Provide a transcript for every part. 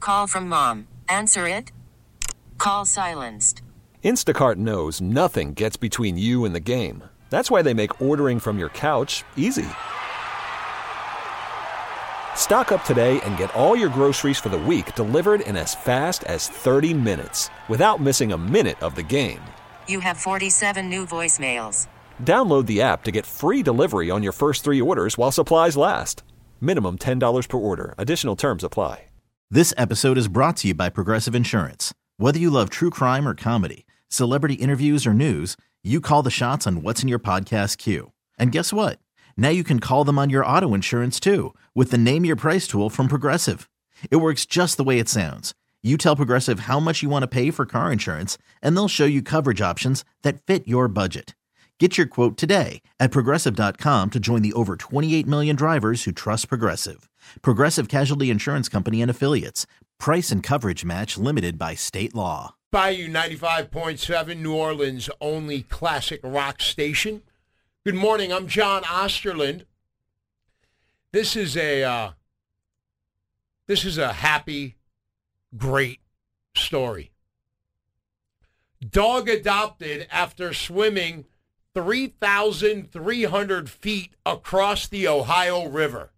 Call from mom. Answer it. Call silenced. Instacart knows nothing gets between you and the game. That's why they make ordering from your couch easy. Stock up today and get all your groceries for the week delivered in as fast as 30 minutes without missing a minute of the game. You have 47 new voicemails. Download the app to get free delivery on your first 3 orders while supplies last. Minimum $10 per order. Additional terms apply. This episode is brought to you by Progressive Insurance. Whether you love true crime or comedy, celebrity interviews or news, you call the shots on what's in your podcast queue. And guess what? Now you can call them on your auto insurance too with the Name Your Price tool from Progressive. It works just the way it sounds. You tell Progressive how much you want to pay for car insurance, and they'll show you coverage options that fit your budget. Get your quote today at Progressive.com to join the over 28 million drivers who trust Progressive. Progressive Casualty Insurance Company and Affiliates. Price and coverage match limited by state law. Bayou 95.7, New Orleans' only classic rock station. Good morning, I'm John Osterland. This is a happy, great story. Dog adopted after swimming 3,300 feet across the Ohio River.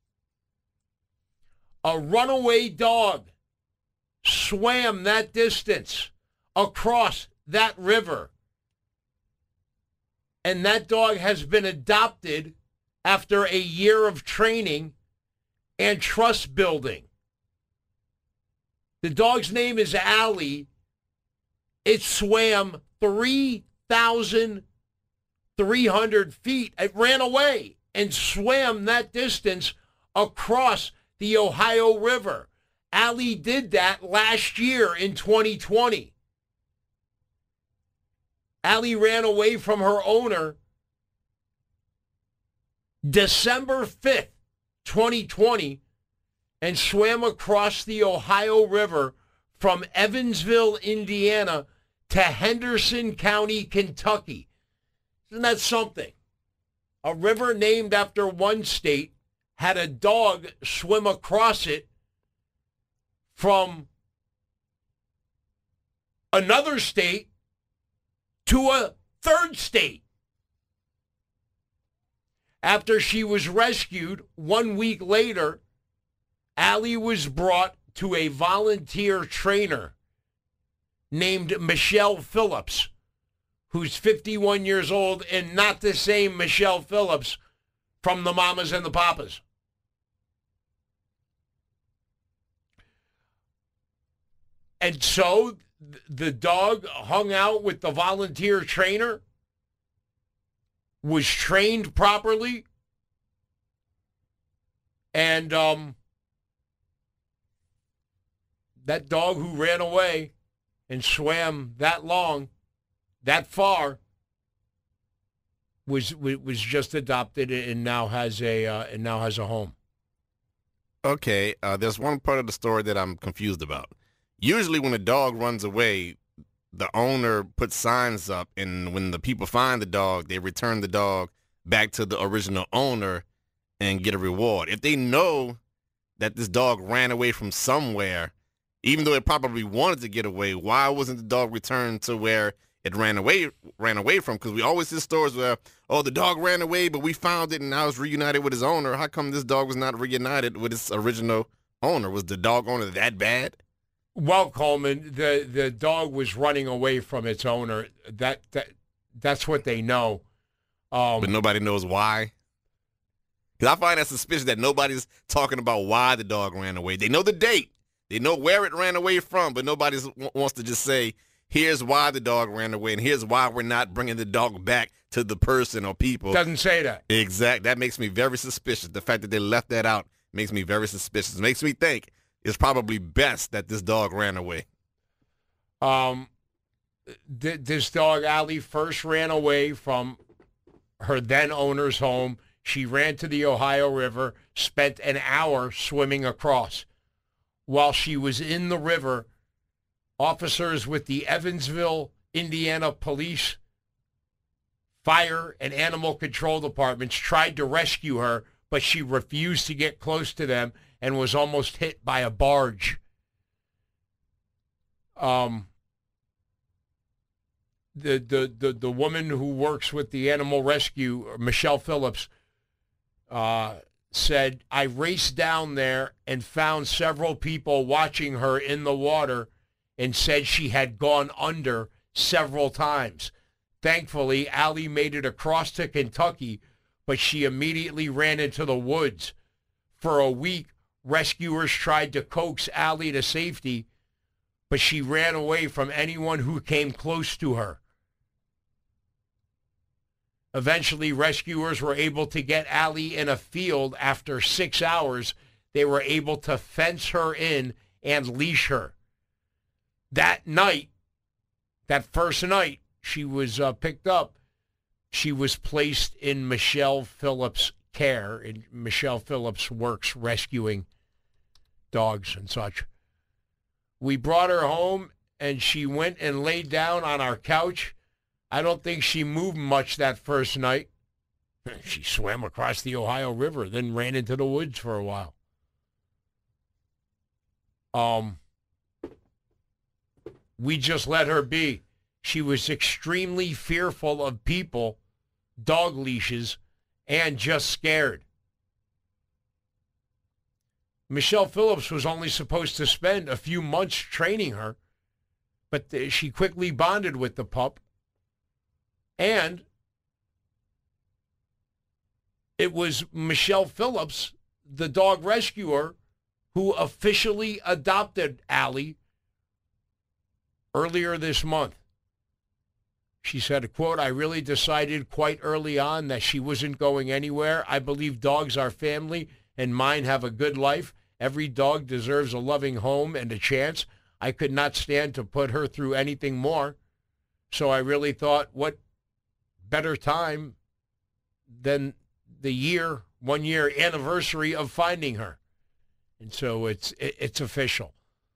A runaway dog swam that distance across that river. And that dog has been adopted after a year of training and trust building. The dog's name is Allie. It swam 3,300 feet. It ran away and swam that distance across the Ohio River. Allie did that last year in 2020. Allie ran away from her owner December 5th, 2020, and swam across the Ohio River from Evansville, Indiana, to Henderson County, Kentucky. Isn't that something? A river named after one state had a dog swim across it from another state to a third state. After she was rescued, 1 week later, Allie was brought to a volunteer trainer named Michelle Phillips, who's 51 years old and not the same Michelle Phillips from the Mamas and the Papas. And so the dog hung out with the volunteer trainer, was trained properly, and that dog who ran away and swam that long, that far, was just adopted and now has a home. Okay, there's one part of the story that I'm confused about. Usually when a dog runs away, the owner puts signs up, and when the people find the dog, they return the dog back to the original owner and get a reward. If they know that this dog ran away from somewhere, even though it probably wanted to get away, why wasn't the dog returned to where it ran away from? Because we always hear stories where, oh, the dog ran away, but we found it and now it's reunited with his owner. How come this dog was not reunited with its original owner? Was the dog owner that bad? Well, Coleman, the dog was running away from its owner. That's what they know. But nobody knows why? Because I find that suspicious that nobody's talking about why the dog ran away. They know the date. They know where it ran away from, but nobody wants to just say, here's why the dog ran away, and here's why we're not bringing the dog back to the person or people. Doesn't say that. Exactly. That makes me very suspicious. The fact that they left that out makes me very suspicious. It makes me think it's probably best that this dog ran away. This dog, Allie, first ran away from her then owner's home. She ran to the Ohio River, spent an hour swimming across. While she was in the river, officers with the Evansville, Indiana Police, Fire, and Animal Control Departments tried to rescue her, but she refused to get close to them and was almost hit by a barge. The woman who works with the animal rescue, Michelle Phillips, said, I raced down there and found several people watching her in the water and said she had gone under several times. Thankfully, Allie made it across to Kentucky, but she immediately ran into the woods. For a week, rescuers tried to coax Allie to safety, but she ran away from anyone who came close to her. Eventually, rescuers were able to get Allie in a field. After 6 hours, they were able to fence her in and leash her. That night, that first night she was picked up, she was placed in Michelle Phillips' care. And Michelle Phillips works rescuing dogs and such. We brought her home, and she went and laid down on our couch. I don't think she moved much that first night. She swam across the Ohio River, then ran into the woods for a while. We just let her be. She was extremely fearful of people, dog leashes, and just scared. Michelle Phillips was only supposed to spend a few months training her, but she quickly bonded with the pup. And it was Michelle Phillips, the dog rescuer, who officially adopted Allie earlier this month. She said, quote, I really decided quite early on that she wasn't going anywhere. I believe dogs are family and mine have a good life. Every dog deserves a loving home and a chance. I could not stand to put her through anything more. So I really thought, what better time than the 1 year anniversary of finding her. And so it's official.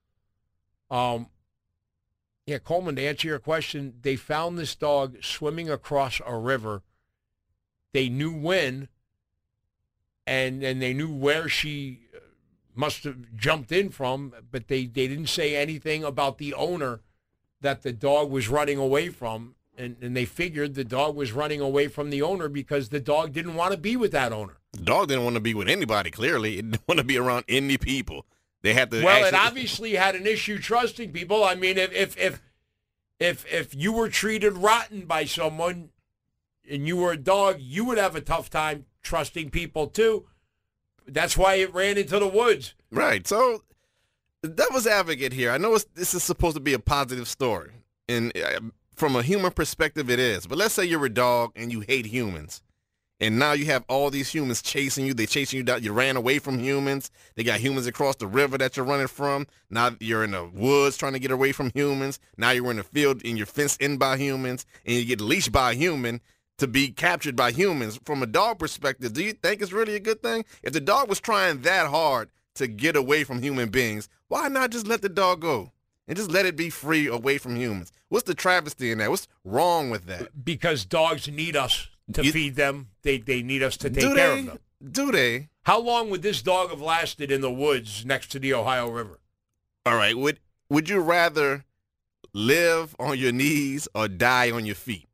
Yeah, Coleman, to answer your question, they found this dog swimming across a river. They knew when, and they knew where she must have jumped in from, but they didn't say anything about the owner that the dog was running away from. And they figured the dog was running away from the owner because the dog didn't want to be with that owner. The dog didn't want to be with anybody, clearly. It didn't want to be around any people. They had to. Well, it obviously had an issue trusting people. I mean, if you were treated rotten by someone and you were a dog, you would have a tough time trusting people too. That's why it ran into the woods. Right. So, the devil's advocate here. I know this is supposed to be a positive story, and from a human perspective, it is. But let's say you're a dog and you hate humans. And now you have all these humans chasing you. They're chasing you down. You ran away from humans. They got humans across the river that you're running from. Now you're in the woods trying to get away from humans. Now you're in the field and you're fenced in by humans. And you get leashed by a human to be captured by humans. From a dog perspective, do you think it's really a good thing? If the dog was trying that hard to get away from human beings, why not just let the dog go? And just let it be free away from humans. What's the travesty in that? What's wrong with that? Because dogs need us to feed them. They need us to take care of them. Do they? How long would this dog have lasted in the woods next to the Ohio River? All right. Would you rather live on your knees or die on your feet?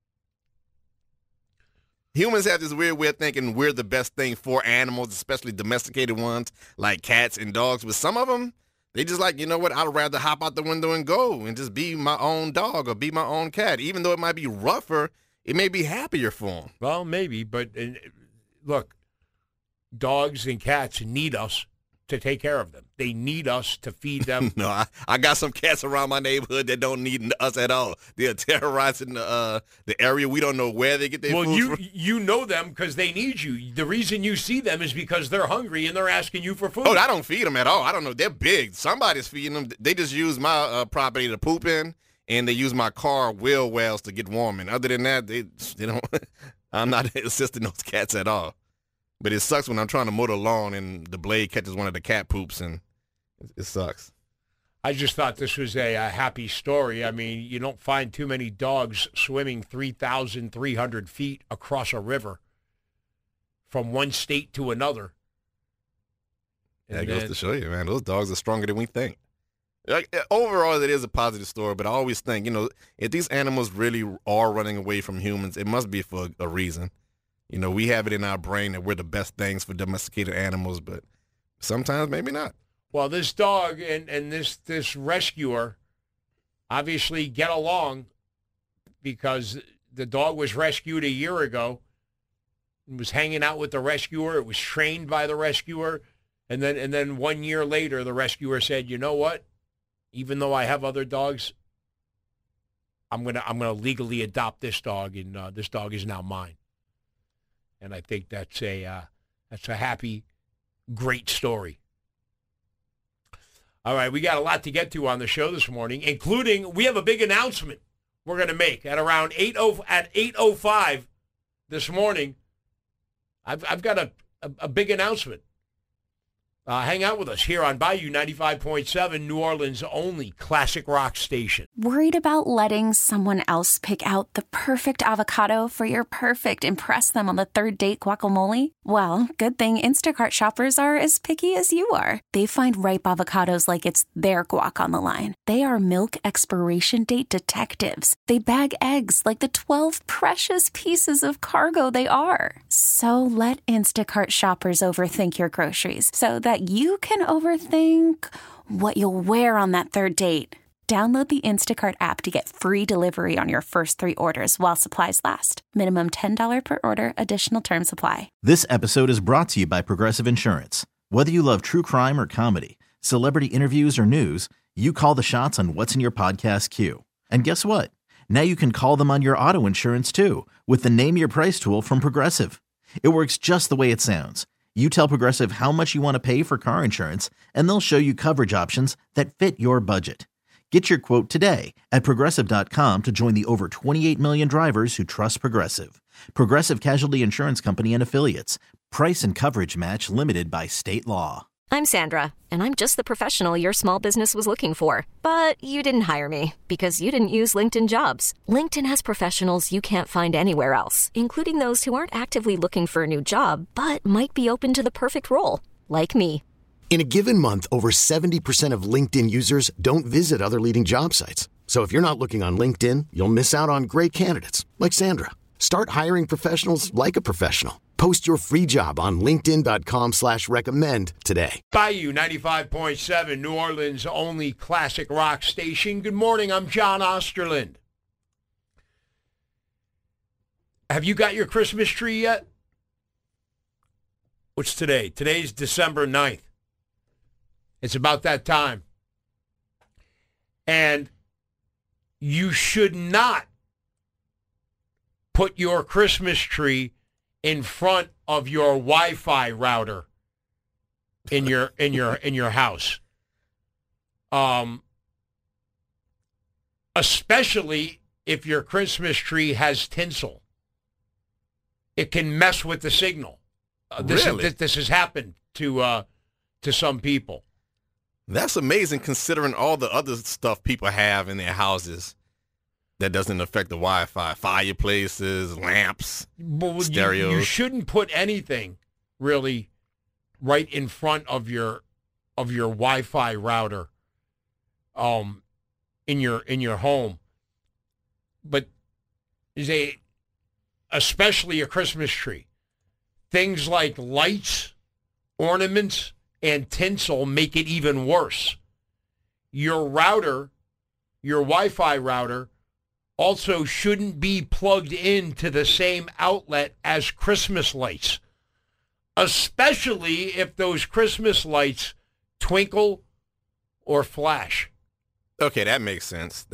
Humans have this weird way of thinking we're the best thing for animals, especially domesticated ones like cats and dogs. But some of them, they just like, you know what, I'd rather hop out the window and go and just be my own dog or be my own cat. Even though it might be rougher, it may be happier for them. Well, maybe, but look, dogs and cats need us to take care of them. They need us to feed them. No, I got some cats around my neighborhood that don't need us at all. They're terrorizing the area. We don't know where they get their food from. Well, you know them because they need you. The reason you see them is because they're hungry and they're asking you for food. Oh, I don't feed them at all. I don't know. They're big. Somebody's feeding them. They just use my property to poop in, and they use my car wheel wells to get warm. And other than that, they don't. I'm not assisting those cats at all. But it sucks when I'm trying to mow the lawn and the blade catches one of the cat poops, and it sucks. I just thought this was a happy story. I mean, you don't find too many dogs swimming 3,300 feet across a river from one state to another. That goes to show you, man. Those dogs are stronger than we think. Like, overall, it is a positive story, but I always think, if these animals really are running away from humans, it must be for a reason. We have it in our brain that we're the best things for domesticated animals, but sometimes maybe not. Well, this dog and this rescuer obviously get along because the dog was rescued a year ago. It was hanging out with the rescuer. It was trained by the rescuer. And then 1 year later, the rescuer said, you know what? Even though I have other dogs, I'm gonna legally adopt this dog, and this dog is now mine. And I think that's a happy, great story. All right, we got a lot to get to on the show this morning, including we have a big announcement we're going to make at around 8:05 this morning. I've got a big announcement. Hang out with us here on Bayou 95.7, New Orleans' only classic rock station. Worried about letting someone else pick out the perfect avocado for your perfect impress them on the third date guacamole? Well, good thing Instacart shoppers are as picky as you are. They find ripe avocados like it's their guac on the line. They are milk expiration date detectives. They bag eggs like the 12 precious pieces of cargo they are. So let Instacart shoppers overthink your groceries so that you can overthink what you'll wear on that third date. Download the Instacart app to get free delivery on your first 3 orders while supplies last. Minimum $10 per order. Additional terms apply. This episode is brought to you by Progressive Insurance. Whether you love true crime or comedy, celebrity interviews or news, you call the shots on what's in your podcast queue. And guess what? Now you can call them on your auto insurance too with the Name Your Price tool from Progressive. It works just the way it sounds. You tell Progressive how much you want to pay for car insurance, and they'll show you coverage options that fit your budget. Get your quote today at Progressive.com to join the over 28 million drivers who trust Progressive. Progressive Casualty Insurance Company and Affiliates. Price and coverage match limited by state law. I'm Sandra, and I'm just the professional your small business was looking for. But you didn't hire me because you didn't use LinkedIn Jobs. LinkedIn has professionals you can't find anywhere else, including those who aren't actively looking for a new job, but might be open to the perfect role, like me. In a given month, over 70% of LinkedIn users don't visit other leading job sites. So if you're not looking on LinkedIn, you'll miss out on great candidates like Sandra. Start hiring professionals like a professional. Post your free job on linkedin.com/recommend today. Bayou 95.7, New Orleans' only classic rock station. Good morning, I'm John Osterland. Have you got your Christmas tree yet? What's today? Today's December 9th. It's about that time. And you should not put your Christmas tree in front of your Wi-Fi router in your house. Especially if your Christmas tree has tinsel. It can mess with the signal. This has happened to some people. That's amazing considering all the other stuff people have in their houses that doesn't affect the Wi-Fi. Fireplaces, lamps, stereos. You shouldn't put anything really right in front of your Wi-Fi router in your home. But especially a Christmas tree. Things like lights, ornaments, and tinsel make it even worse. Your router, your Wi-Fi router, also shouldn't be plugged into the same outlet as Christmas lights, especially if those Christmas lights twinkle or flash. Okay, that makes sense.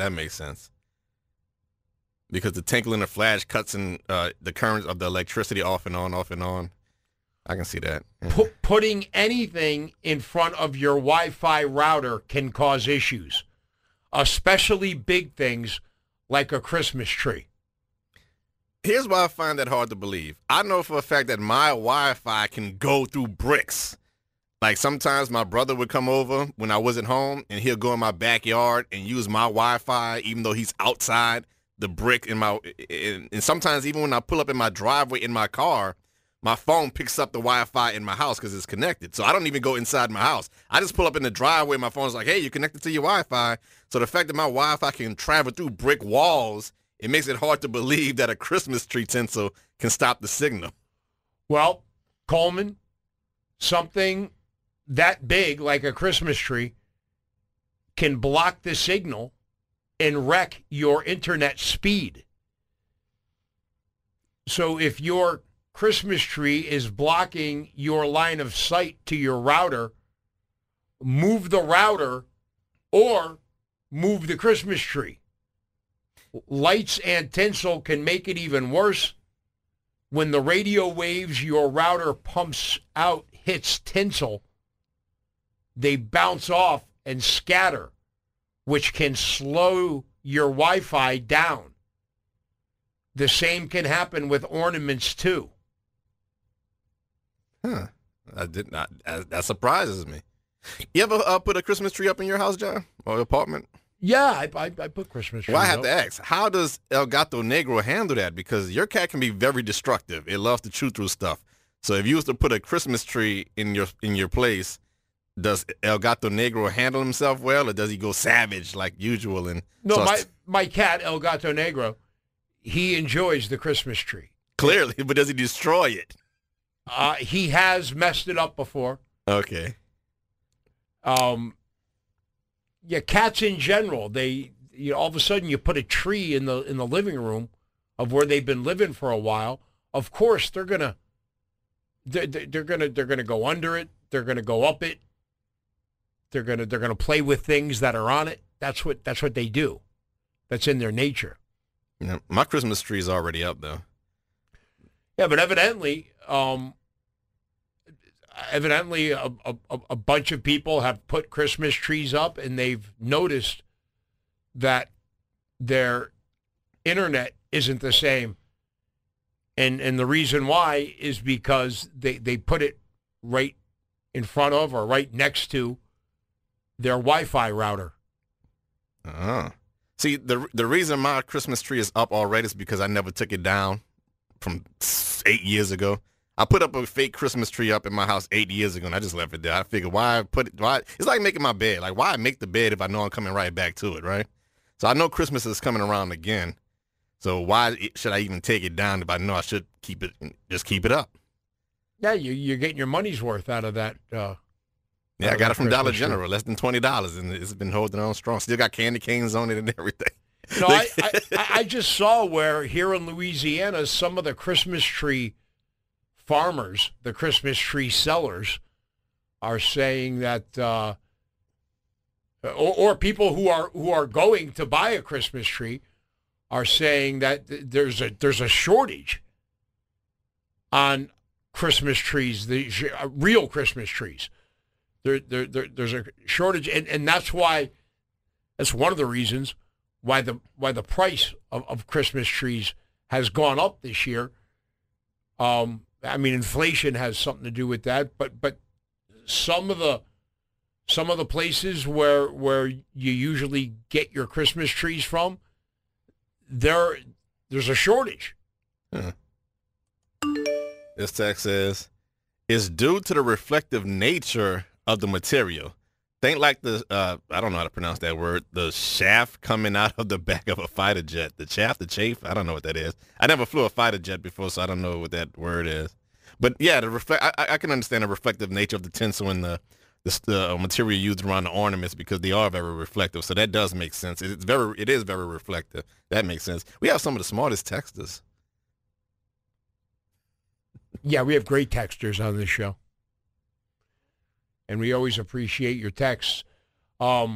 Because the tinkling or flash cuts in the current of the electricity off and on. I can see that. Yeah. Putting anything in front of your Wi-Fi router can cause issues, especially big things like a Christmas tree. Here's why I find that hard to believe. I know for a fact that my Wi-Fi can go through bricks. Like sometimes my brother would come over when I wasn't home, and he'll go in my backyard and use my Wi-Fi even though he's outside the brick in my. And sometimes even when I pull up in my driveway in my car, my phone picks up the Wi-Fi in my house because it's connected. So I don't even go inside my house. I just pull up in the driveway. My phone's like, hey, you're connected to your Wi-Fi. So the fact that my Wi-Fi can travel through brick walls, it makes it hard to believe that a Christmas tree tinsel can stop the signal. Well, Coleman, something that big like a Christmas tree can block the signal and wreck your internet speed. So if your Christmas tree is blocking your line of sight to your router, move the router or move the Christmas tree. Lights and tinsel can make it even worse. When the radio waves your router pumps out hits tinsel, they bounce off and scatter, which can slow your Wi-Fi down. The same can happen with ornaments too. Huh. I did not. That surprises me. You ever put a Christmas tree up in your house, John, or apartment? Yeah, I put Christmas trees Well, I have up. to ask, how does El Gato Negro handle that? Because your cat can be very destructive. It loves to chew through stuff. So if you was to put a Christmas tree in your place, does El Gato Negro handle himself well, or does he go savage like usual? And No, my cat, El Gato Negro, he enjoys the Christmas tree. Clearly, but does he destroy it? He has messed it up before. Okay. Yeah, cats in general, all of a sudden you put a tree in the living room of where they've been living for a while. Of course, they're gonna go under it. They're gonna go up it. They're gonna play with things that are on it. That's what they do. That's in their nature. Yeah, my Christmas tree is already up though. Yeah, but evidently, a bunch of people have put Christmas trees up, and they've noticed that their internet isn't the same. And the reason why is because they put it right in front of or right next to their Wi-Fi router. See, the reason my Christmas tree is up already is because I never took it down from 8 years ago. I put up a fake Christmas tree up in my house 8 years ago, and I just left it there. I figured, why? It's like making my bed. Like, why make the bed if I know I'm coming right back to it, right? So I know Christmas is coming around again. So why should I even take it down if I know I should just keep it up? Yeah, you're getting your money's worth out of that. Yeah, I got it from Dollar Christmas General, less than $20, and it's been holding on strong. Still got candy canes on it and everything. No, I just saw where here in Louisiana, some of the Christmas tree farmers, the Christmas tree sellers, are saying that, or people who are going to buy a Christmas tree are saying that there's a shortage on Christmas trees, the real Christmas trees. There's a shortage, and that's one of the reasons why the price of Christmas trees has gone up this year. I mean, inflation has something to do with that, but some of the places where you usually get your Christmas trees from, there's a shortage. Huh. This text says, it's due to the reflective nature of the material. Think like the, I don't know how to pronounce that word, the shaft coming out of the back of a fighter jet. The chaff, the chafe, I don't know what that is. I never flew a fighter jet before, so I don't know what that word is. But yeah, I can understand the reflective nature of the tinsel and the material used around the ornaments because they are very reflective. So that does make sense. It is very reflective. That makes sense. We have some of the smartest texters. Yeah, we have great texters on this show. And we always appreciate your texts. But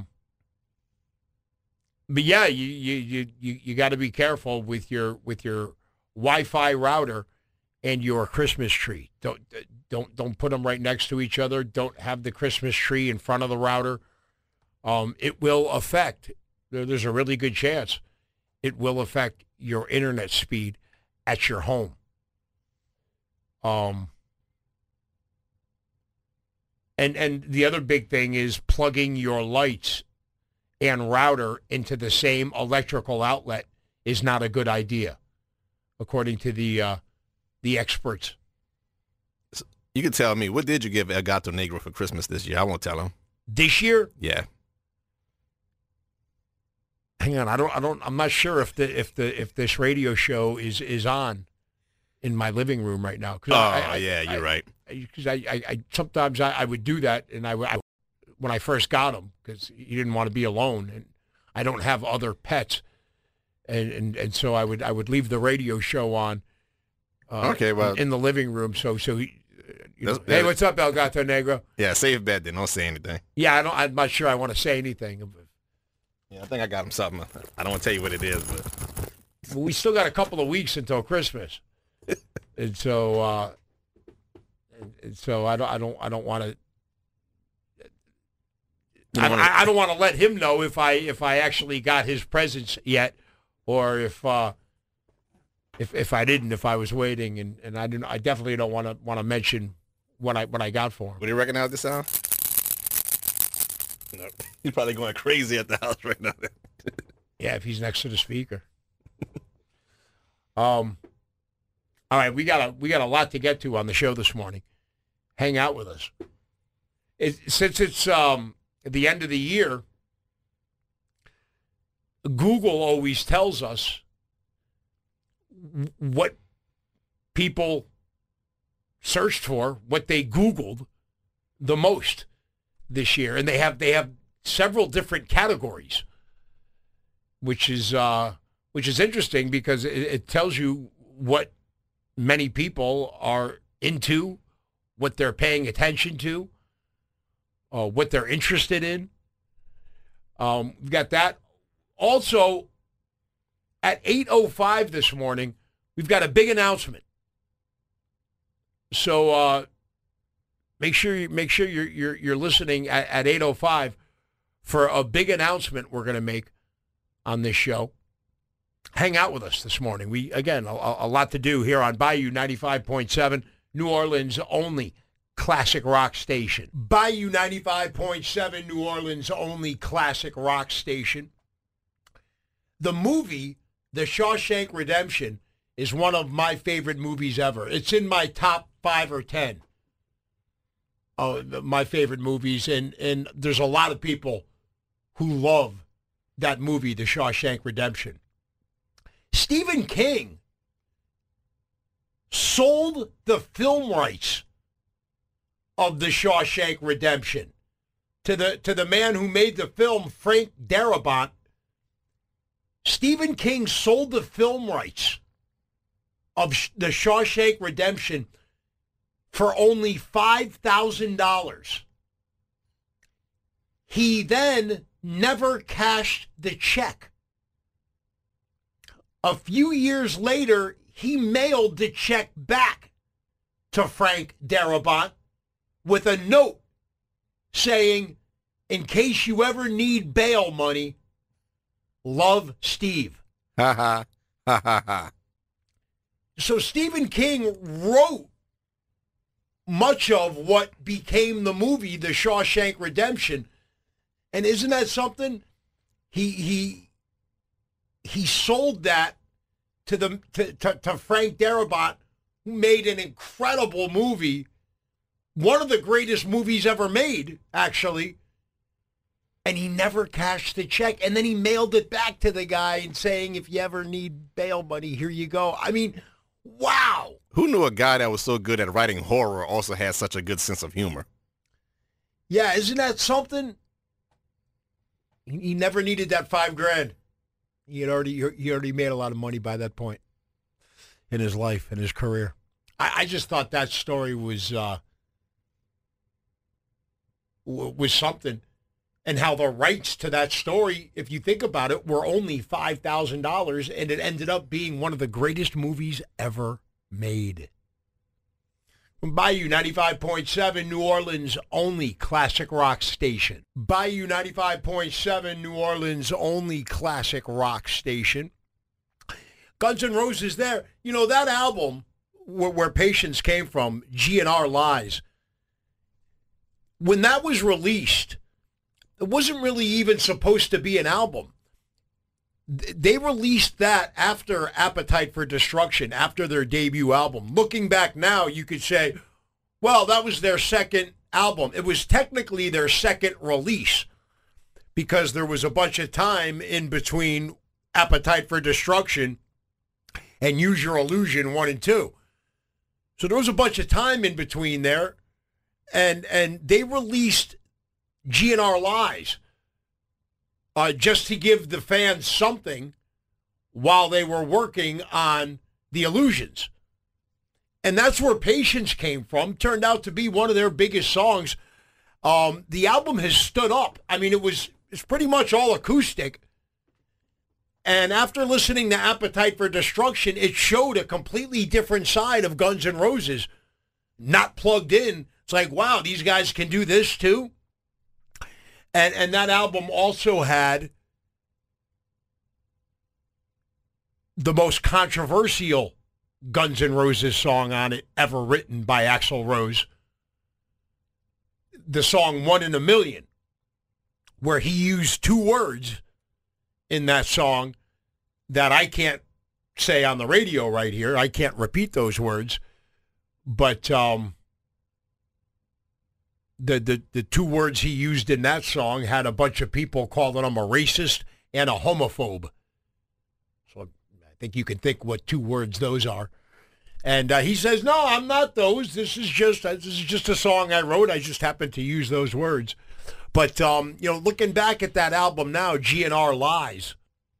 yeah, you got to be careful with your Wi-Fi router and your Christmas tree. Don't put them right next to each other. Don't have the Christmas tree in front of the router. It will affect. There's a really good chance it will affect your internet speed at your home. And the other big thing is plugging your lights and router into the same electrical outlet is not a good idea, according to the experts You can tell me, what did you give El Gato Negro for Christmas this year? I won't tell him. This year? Yeah. Hang on, I'm not sure if this radio show is on in my living room right now. You're right. Because I sometimes I would do that, and I when I first got him, because he didn't want to be alone, and I don't have other pets, and so I would leave the radio show on. In the living room, so he. Hey, what's up, El Gato Negro? Yeah, safe bet then. Don't say anything. Yeah, I'm not sure I want to say anything. Yeah, I think I got him something. I don't want to tell you what it is, but we still got a couple of weeks until Christmas, and so I don't want to. I don't want to let him know if I actually got his presents yet, or if I didn't, if I was waiting, and I didn't. I definitely don't want to mention what I got for him. Would you recognize the sound? No. He's probably going crazy at the house right now. Yeah, if he's next to the speaker. All right, we got a lot to get to on the show this morning. Hang out with us. Since it's the end of the year, Google always tells us what people searched for, what they Googled the most this year, and they have several different categories, which is interesting because it tells you what many people are into, what they're paying attention to, what they're interested in. We've got that. Also, at 8:05 this morning, we've got a big announcement. So make sure you're listening at 8:05 for a big announcement we're going to make on this show. Hang out with us this morning. We again a lot to do here on Bayou 95.7, New Orleans only classic rock station. Bayou 95.7, New Orleans only classic rock station. The movie The Shawshank Redemption is one of my favorite movies ever. It's in my top 5 or 10 of my favorite movies, and there's a lot of people who love that movie, The Shawshank Redemption. Stephen King sold the film rights of The Shawshank Redemption to the man who made the film, Frank Darabont. Stephen King sold the film rights of The Shawshank Redemption for only $5,000. He then never cashed the check. A few years later, he mailed the check back to Frank Darabont with a note saying, in case you ever need bail money, love, Steve. Ha ha, ha ha ha. So Stephen King wrote much of what became the movie, The Shawshank Redemption. And isn't that something? He sold that to Frank Darabont, who made an incredible movie, one of the greatest movies ever made, actually. And he never cashed the check. And then he mailed it back to the guy and saying, if you ever need bail money, here you go. I mean, wow. Who knew a guy that was so good at writing horror also had such a good sense of humor? Yeah, isn't that something? He never needed that $5,000. He already made a lot of money by that point in his life, in his career. I just thought that story was something, and how the rights to that story, if you think about it, were only $5,000, and it ended up being one of the greatest movies ever made. From Bayou 95.7, New Orleans only classic rock station. Bayou 95.7, New Orleans only classic rock station. Guns N' Roses there. You know, that album, where Patience came from, GNR Lies, when that was released, it wasn't really even supposed to be an album. They released that after Appetite for Destruction, after their debut album. Looking back now, you could say, Well, that was their second album. It was technically their second release because there was a bunch of time in between Appetite for Destruction and Use Your Illusion 1 and 2. So there was a bunch of time in between there, and they released GNR Lies just to give the fans something while they were working on The Illusions. And that's where Patience came from. Turned out to be one of their biggest songs. The album has stood up. I mean, it's pretty much all acoustic. And after listening to Appetite for Destruction, it showed a completely different side of Guns N' Roses. Not plugged in. It's like, wow, these guys can do this too. And that album also had the most controversial Guns N' Roses song on it ever written by Axl Rose. The song 1 in a Million, where he used 2 words in that song that I can't say on the radio right here. I can't repeat those words. But the 2 words he used in that song had a bunch of people calling him a racist and a homophobe. So I think you can think what 2 words those are. And he says, no, I'm not those. This is just a song I wrote. I just happened to use those words. But, looking back at that album now, GNR Lies,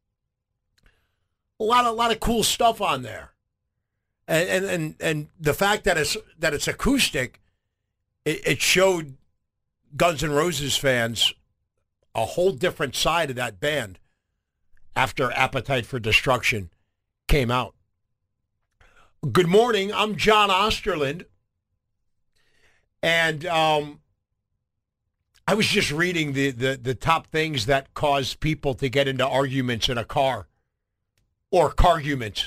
a lot of cool stuff on there. And the fact that it's acoustic, it showed Guns N' Roses fans a whole different side of that band after Appetite for Destruction came out. Good morning. I'm John Osterland. And I was just reading the top things that cause people to get into arguments in a car or carguments.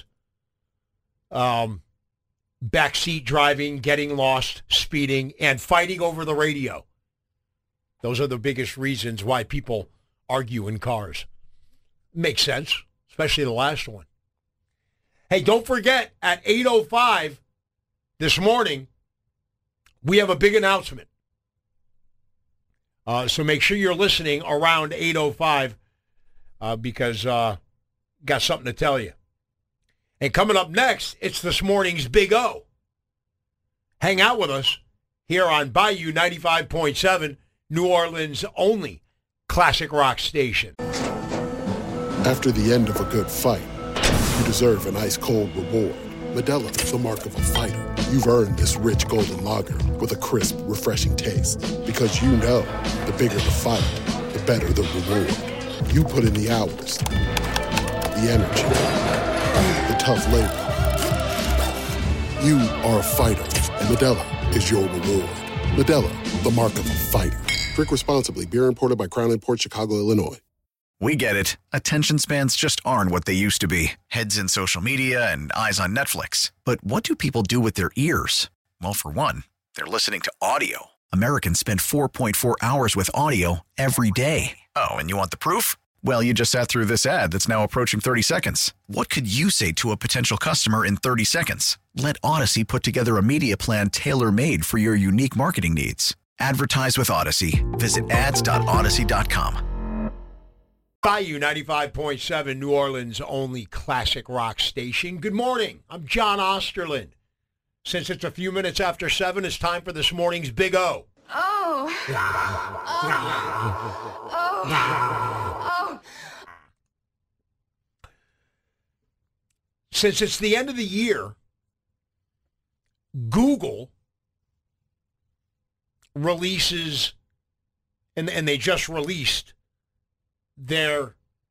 Backseat driving, getting lost, speeding, and fighting over the radio. Those are the biggest reasons why people argue in cars. Makes sense, especially the last one. Hey, don't forget, at 8:05 this morning, we have a big announcement. So make sure you're listening around 8:05 because got something to tell you. And coming up next, it's this morning's Big O. Hang out with us here on Bayou 95.7, New Orleans' only classic rock station. After the end of a good fight, you deserve an ice-cold reward. Modelo, the mark of a fighter. You've earned this rich golden lager with a crisp, refreshing taste. Because you know, the bigger the fight, the better the reward. You put in the hours, the energy, the tough labor. You are a fighter, and Modelo is your reward. Modelo, the mark of a fighter. Drink responsibly. Beer imported by Crown Imports, Chicago, Illinois. We get it. Attention spans just aren't what they used to be. Heads in social media and eyes on Netflix. But what do people do with their ears? Well, for one, they're listening to audio. Americans spend 4.4 hours with audio every day. Oh, and you want the proof? Well, you just sat through this ad that's now approaching 30 seconds. What could you say to a potential customer in 30 seconds? Let Odyssey put together a media plan tailor-made for your unique marketing needs. Advertise with Odyssey. Visit ads.odyssey.com. Bayou 95.7, New Orleans' only classic rock station. Good morning. I'm John Osterland. Since it's a few minutes after 7, it's time for this morning's Big O. Oh. Oh. Since it's the end of the year, Google releases, and they just released their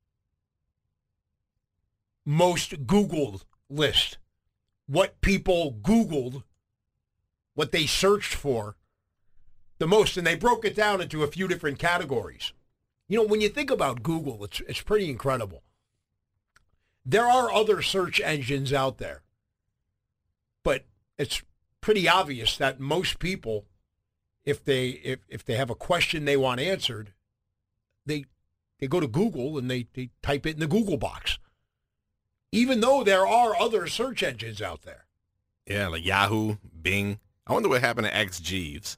most Googled list. What people Googled, what they searched for the most, and they broke it down into a few different categories. You know, when you think about Google, it's pretty incredible. There are other search engines out there, but it's pretty obvious that most people, if they have a question they want answered, they go to Google and they type it in the Google box, even though there are other search engines out there. Yeah, like Yahoo, Bing. I wonder what happened to X Jeeves.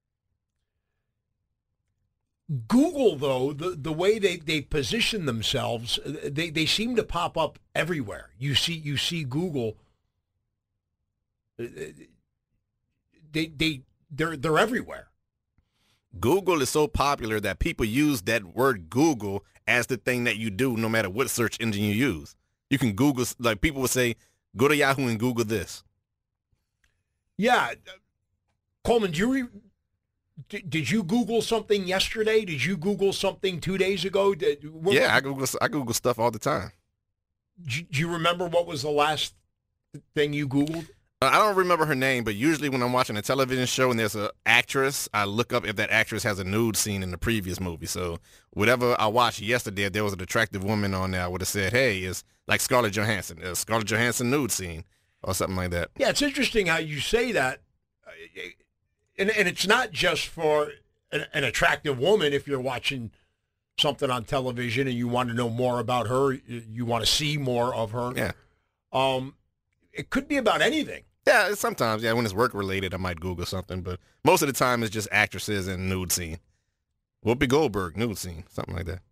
Google, though, the way they position themselves, they seem to pop up everywhere. You see Google. They're everywhere. Google is so popular that people use that word Google as the thing that you do no matter what search engine you use. You can Google, like people would say, go to Yahoo and Google this. Yeah. Coleman, did you Google something yesterday? Did you Google something 2 days ago? Yeah, I Google stuff all the time. Do you remember what was the last thing you Googled? I don't remember her name, but usually when I'm watching a television show and there's an actress, I look up if that actress has a nude scene in the previous movie. So whatever I watched yesterday, if there was an attractive woman on there, I would have said, hey, it's like Scarlett Johansson, a Scarlett Johansson nude scene or something like that. Yeah, it's interesting how you say that. And it's not just for an attractive woman. If you're watching something on television and you want to know more about her, you want to see more of her. Yeah. It could be about anything. Yeah, sometimes. Yeah, when it's work related, I might Google something, but most of the time it's just actresses and nude scene. Whoopi Goldberg nude scene, something like that.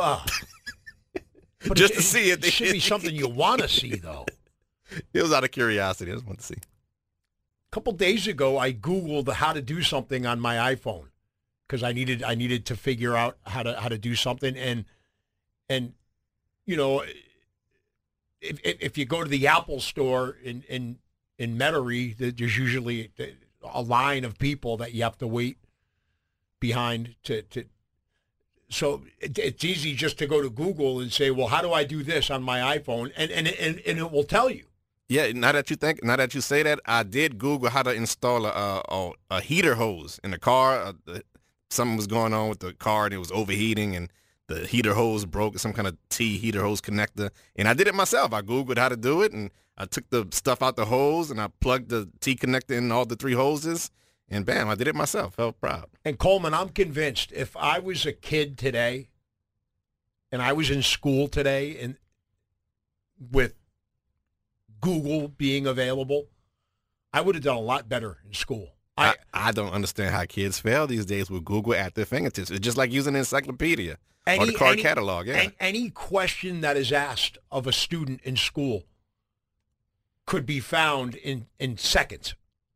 But just to see it. It should be something you want to see, though. It was out of curiosity. I just want to see. A couple days ago, I Googled how to do something on my iPhone because I needed to figure out how to do something, and you know, if you go to the Apple store in Metairie, there's usually a line of people that you have to wait behind to. So it's easy just to go to Google and say, well, how do I do this on my iPhone, and it will tell you. Yeah, now that you say that, I did Google how to install a heater hose in the car. Something was going on with the car and it was overheating and the heater hose broke, some kind of T heater hose connector. And I did it myself. I Googled how to do it and I took the stuff out the hose and I plugged the T connector in all the 3 hoses and bam, I did it myself. Felt proud. And Coleman, I'm convinced if I was a kid today and I was in school today and with Google being available, I would have done a lot better in school. I don't understand how kids fail these days with Google at their fingertips. It's just like using an encyclopedia or the card catalog. Yeah. Any question that is asked of a student in school could be found in seconds.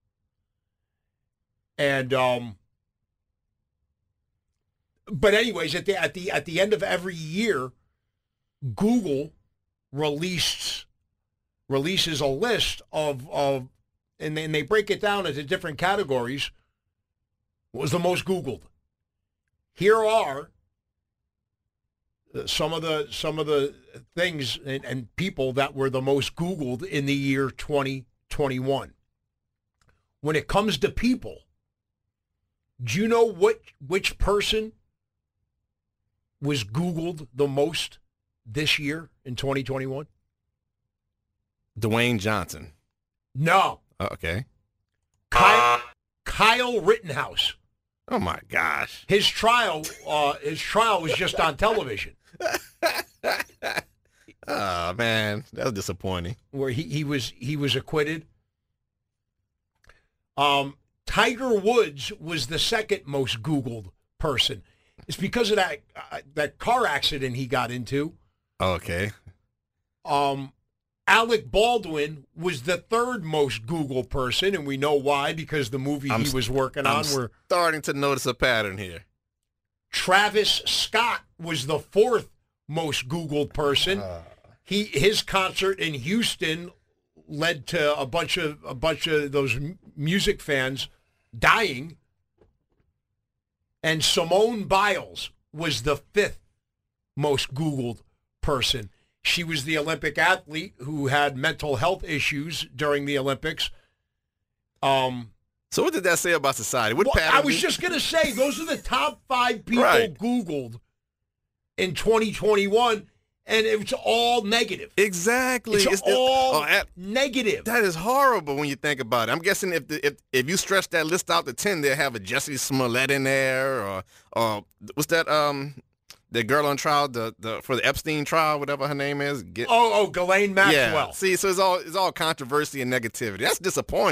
And but anyways, at the end of every year, Google releases a list of and they break it down into different categories. What was the most Googled? Here are some of the things and people that were the most Googled in the year 2021. When it comes to people, do you know which person was Googled the most this year in 2021? Dwayne Johnson. No. Okay. Kyle Rittenhouse. Oh my gosh. His trial was just on television. Oh man, that was disappointing. Where he was acquitted. Tiger Woods was the second most Googled person. It's because of that car accident he got into. Okay. Alec Baldwin was the third most Googled person, and we know why, because the movie he was working on. I'm starting to notice a pattern here. Travis Scott was the fourth most Googled person. His concert in Houston led to a bunch of those music fans dying. And Simone Biles was the fifth most Googled person. She was the Olympic athlete who had mental health issues during the Olympics. So what did that say about society? I was just going to say, those are the top 5 people Googled in 2021, and it's all negative. Exactly. It's all negative. That is horrible when you think about it. I'm guessing if you stretch that list out to 10, they'll have a Jussie Smollett in there, or what's that? The girl on trial, for the Epstein trial, whatever her name is. Ghislaine Maxwell. Yeah. See, so it's all controversy and negativity. That's disappointing.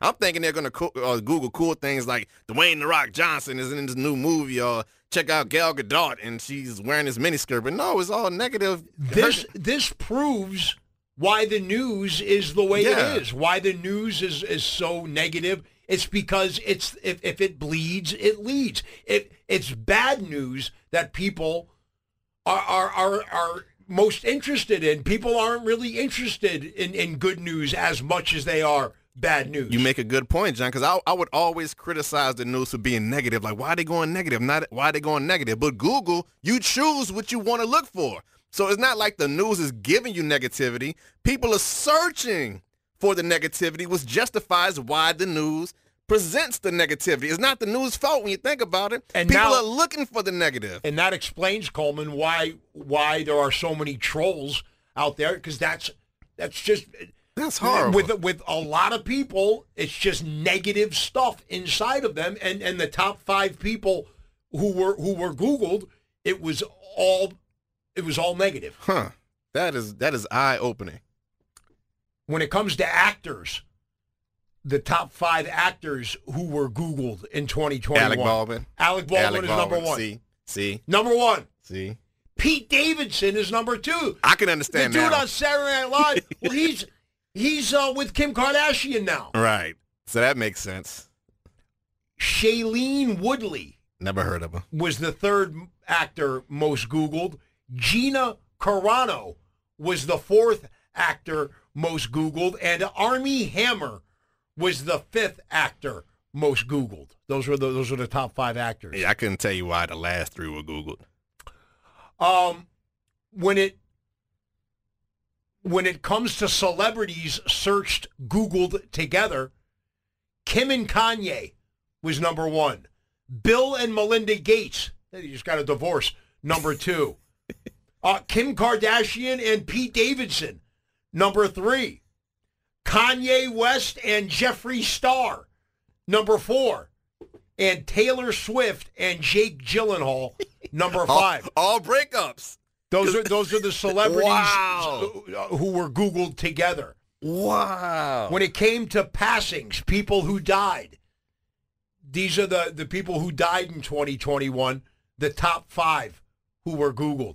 I'm thinking they're going to Google cool things like Dwayne The Rock Johnson is in this new movie, or check out Gal Gadot and she's wearing this miniskirt. But no, it's all negative. This proves why the news is the way Yeah. it is. Why the news is so negative. It's because if it bleeds, it leads. It's bad news that people are most interested in. People aren't really interested in good news as much as they are bad news. You make a good point, John, because I would always criticize the news for being negative. Like, why are they going negative? Not why are they going negative? But Google, you choose what you want to look for. So it's not like the news is giving you negativity. People are searching for the negativity, which justifies why the news presents the negativity. It's not the news' fault when you think about it. And people now- are looking for the negative. And that explains, Coleman, why there are so many trolls out there, because that's horrible. With a lot of people, it's just negative stuff inside of them. And the top 5 people who were Googled, it was all negative. Huh. That is eye-opening. When it comes to actors, the top 5 actors who were Googled in 2021. Alec Baldwin. Alec Baldwin is number 1. See. Number 1. See. Pete Davidson is number 2. I can understand the dude now. on Saturday Night Live. Well, he's with Kim Kardashian now. Right. So that makes sense. Shailene Woodley Never heard of her. was the 3rd actor most Googled. Gina Carano was the 4th actor most Googled. And Armie Hammer was the 5th actor most Googled. Those were the top 5 actors. Yeah, I couldn't tell you why the last 3 were Googled. When it comes to celebrities searched, Googled together, Kim and Kanye was number 1. Bill and Melinda Gates, they just got a divorce, number 2. Kim Kardashian and Pete Davidson, number 3. Kanye West and Jeffree Star, number 4. And Taylor Swift and Jake Gyllenhaal, number 5. All breakups. Those are the celebrities Wow. who were Googled together. Wow. When it came to passings, people who died, these are the people who died in 2021, the top 5 who were Googled.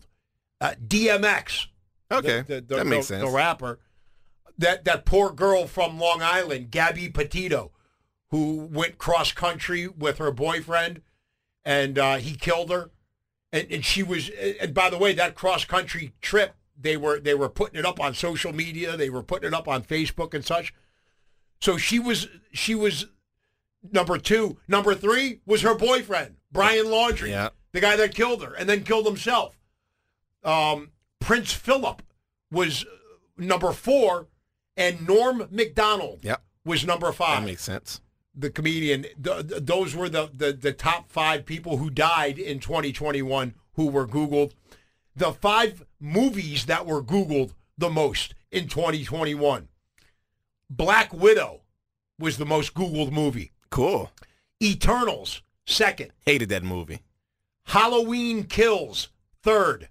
DMX. Okay, that makes sense. The rapper. That poor girl from Long Island, Gabby Petito, who went cross-country with her boyfriend, and he killed her. And she was, and by the way, that cross-country trip, they were putting it up on social media. They were putting it up on Facebook and such. So she was number 2. Number 3 was her boyfriend, Brian Laundrie, the guy that killed her and then killed himself. Prince Philip was number 4, and Norm Macdonald was number 5. That makes sense. The comedian. Those were the top 5 people who died in 2021 who were Googled. The 5 movies that were Googled the most in 2021. Black Widow was the most Googled movie. Cool. Eternals, 2nd. Hated that movie. Halloween Kills, 3rd.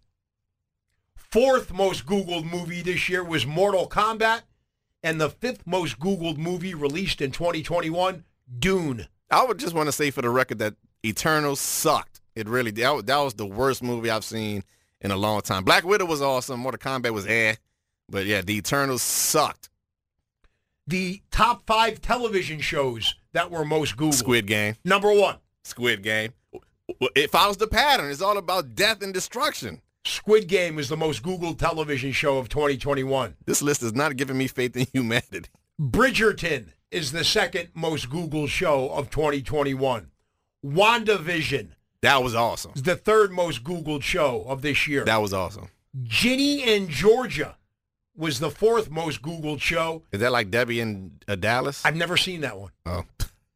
4th most Googled movie this year was Mortal Kombat. And the 5th most Googled movie released in 2021, Dune. I would just want to say for the record that Eternals sucked. It really did. That was the worst movie I've seen in a long time. Black Widow was awesome. Mortal Kombat was But yeah, the Eternals sucked. The top 5 television shows that were most Googled. Squid Game. Number 1. Squid Game. It follows the pattern. It's all about death and destruction. Squid Game is the most Googled television show of 2021. This list is not giving me faith in humanity. Bridgerton is the 2nd most Googled show of 2021. WandaVision. That was awesome. Is the 3rd most Googled show of this year. That was awesome. Ginny and Georgia was the 4th most Googled show. Is that like Debbie and Dallas? I've never seen that one. Oh.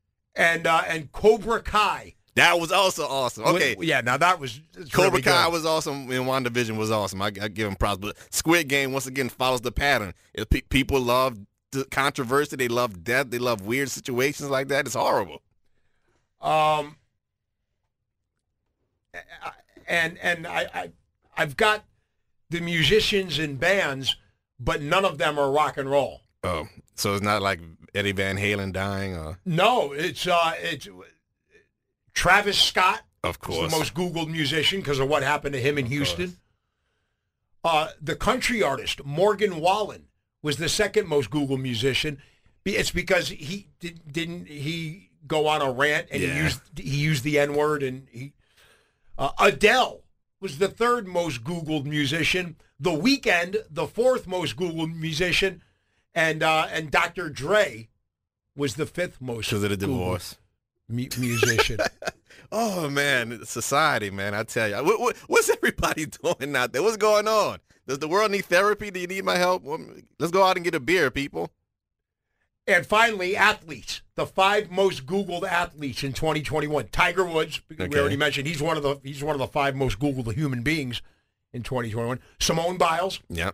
And Cobra Kai. That was also awesome. Okay. Now that was Cobra really Kai good. was awesome, and WandaVision was awesome. I give him props. But Squid Game, once again, follows the pattern. People love the controversy. They love death. They love weird situations like that. It's horrible. And I've got the musicians and bands, but none of them are rock and roll. Oh, so it's not like Eddie Van Halen dying? No, it's Travis Scott. Of course. The most Googled musician because of what happened to him in Houston. The country artist Morgan Wallen was the second most Googled musician. It's because he didn't go on a rant and he used the N-word, and Adele was the third most Googled musician. The Weeknd, the fourth most Googled musician, and Dr. Dre was the fifth most because of the divorce musician. Oh man, society, man! I tell you, what's everybody doing out there? What's going on? Does the world need therapy? Do you need my help? Let's go out and get a beer, people. And finally, athletes. The 5 most Googled athletes in 2021. Tiger Woods, we already mentioned, he's one of the 5 most Googled human beings in 2021. Simone Biles. Yeah.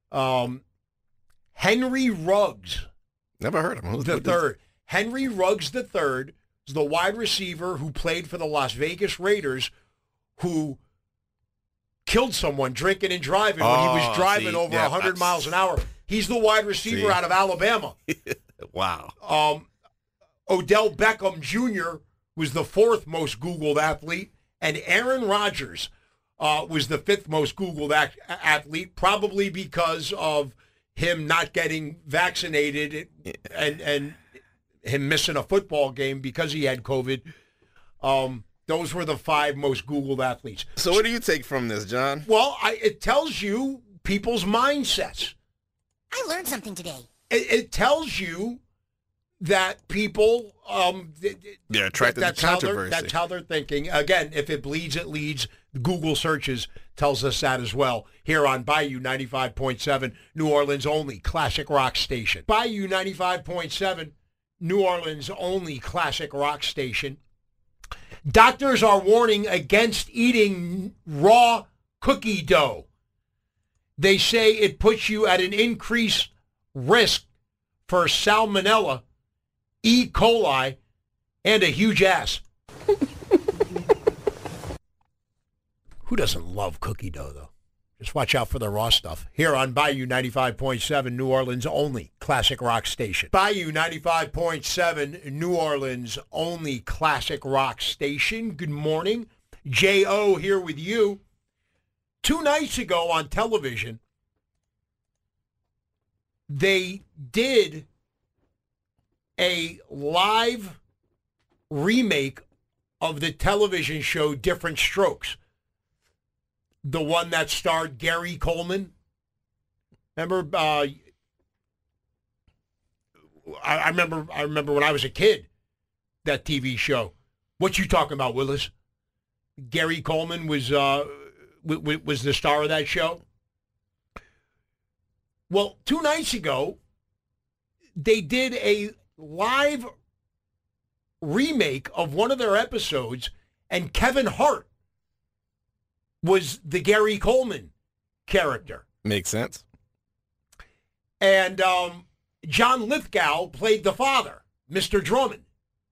Henry Ruggs. Never heard of him. The third. Henry Ruggs the third is the wide receiver who played for the Las Vegas Raiders, who killed someone drinking and driving when he was driving over 100 miles an hour. He's the wide receiver out of Alabama. Wow. Odell Beckham Jr. was the 4th most Googled athlete, and Aaron Rodgers was the 5th most Googled athlete, probably because of him not getting vaccinated and him missing a football game because he had COVID. Those were the 5 most Googled athletes. So what do you take from this, John? Well, it tells you people's mindsets. I learned something today. It tells you that people they're attracted to controversy. That's how they're thinking. Again, if it bleeds, it leads. Google searches tells us that as well. Here on Bayou 95.7, New Orleans' only classic rock station. Bayou 95.7, New Orleans' only classic rock station. Doctors are warning against eating raw cookie dough. They say it puts you at an increased risk for salmonella, E. coli, and a huge ass. Who doesn't love cookie dough, though? Just watch out for the raw stuff. Here on Bayou 95.7, New Orleans' only classic rock station. Bayou 95.7, New Orleans' only classic rock station. Good morning. J.O. here with you. 2 nights ago on television, they did a live remake of the television show Different Strokes. The one that starred Gary Coleman. Remember, I remember when I was a kid, that TV show. What you talking about, Willis? Gary Coleman was the star of that show. Well, 2 nights ago, they did a live remake of one of their episodes, and Kevin Hart was the Gary Coleman character. Makes sense. And John Lithgow played the father, Mr. Drummond.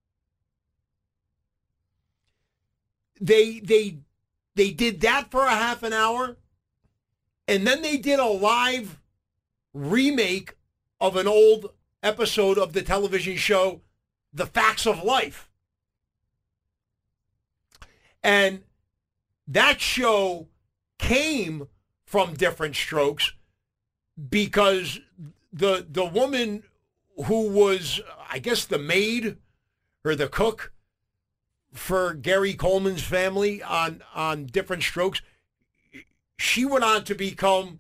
They did that for a half an hour, and then they did a live remake of an old episode of the television show, The Facts of Life. And that show came from Different Strokes because the woman who was, I guess, the maid or the cook for Gary Coleman's family on Different Strokes, she went on to become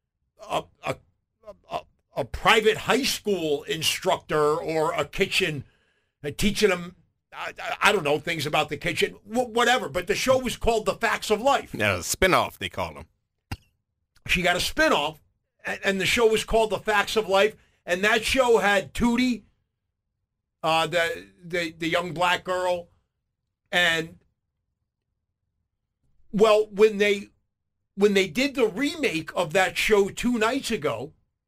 a private high school instructor or a kitchen, teaching them, I don't know, things about the kitchen, whatever. But the show was called The Facts of Life. Yeah, a spinoff, they call them. She got a spinoff, and the show was called The Facts of Life. And that show had Tootie, the young black girl. And, well, when they did the remake of that show 2 nights ago,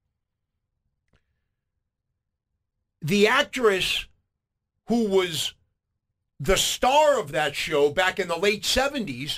the actress who was the star of that show back in the late 70s,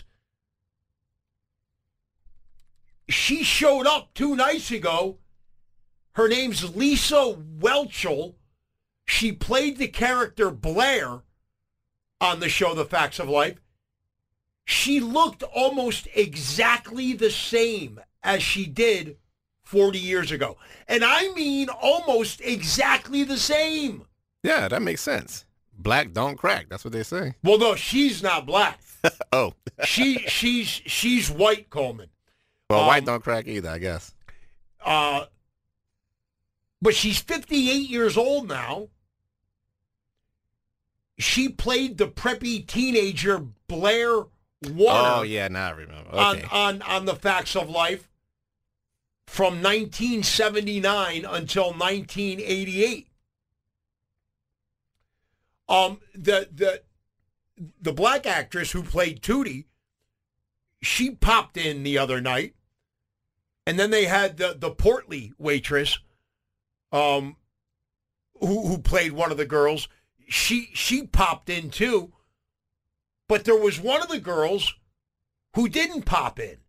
she showed up 2 nights ago. Her name's Lisa Whelchel, she played the character Blair on the show The Facts of Life. She looked almost exactly the same as she did 40 years ago. And I mean almost exactly the same. Yeah, that makes sense. Black don't crack. That's what they say. Well, no, she's not black. Oh. She's white, Coleman. Well, white don't crack either, I guess. But she's 58 years old now. She played the preppy teenager Blair Warner. Oh, yeah, now I remember. Okay. On The Facts of Life from 1979 until 1988. The black actress who played Tootie, she popped in the other night, and then they had the portly waitress, who played one of the girls. She popped in too, but there was one of the girls who didn't pop in.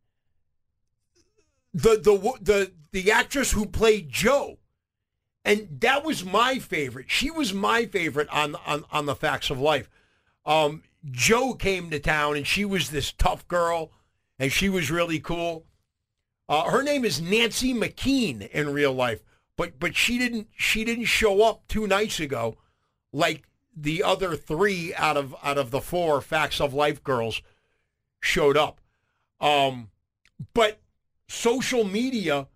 The actress who played Joe, and that was my favorite. She was my favorite on The Facts of Life. Joe came to town, and she was this tough girl, and she was really cool. Her name is Nancy McKean in real life, but she didn't show up 2 nights ago like the other 3 out of the 4 Facts of Life girls showed up. But social media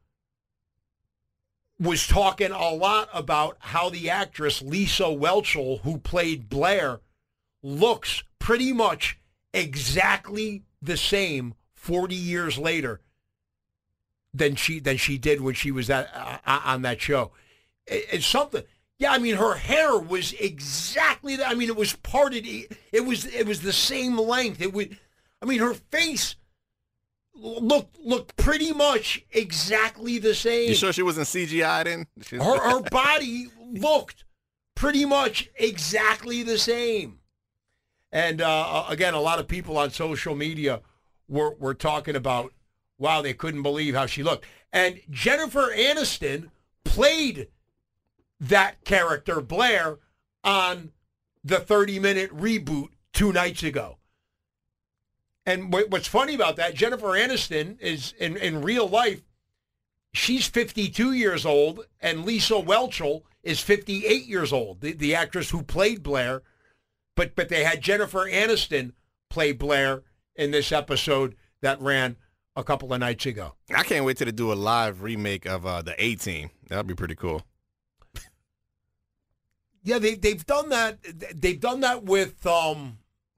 was talking a lot about how the actress Lisa Whelchel, who played Blair, looks pretty much exactly the same 40 years later than she did when she was on that show. It's something. Yeah, I mean, her hair was exactly that. I mean, it was parted. It was the same length. Her face looked pretty much exactly the same. You sure she wasn't CGI'd in? Her body looked pretty much exactly the same. And again, a lot of people on social media were talking about, wow, they couldn't believe how she looked. And Jennifer Aniston played that character, Blair, on the 30-minute reboot 2 nights ago. And what's funny about that, Jennifer Aniston is, in real life, she's 52 years old, and Lisa Whelchel is 58 years old, the actress who played Blair. But they had Jennifer Aniston play Blair in this episode that ran a couple of nights ago. I can't wait till they do a live remake of the A-Team. That'll be pretty cool. Yeah, they've done that. They've done that with a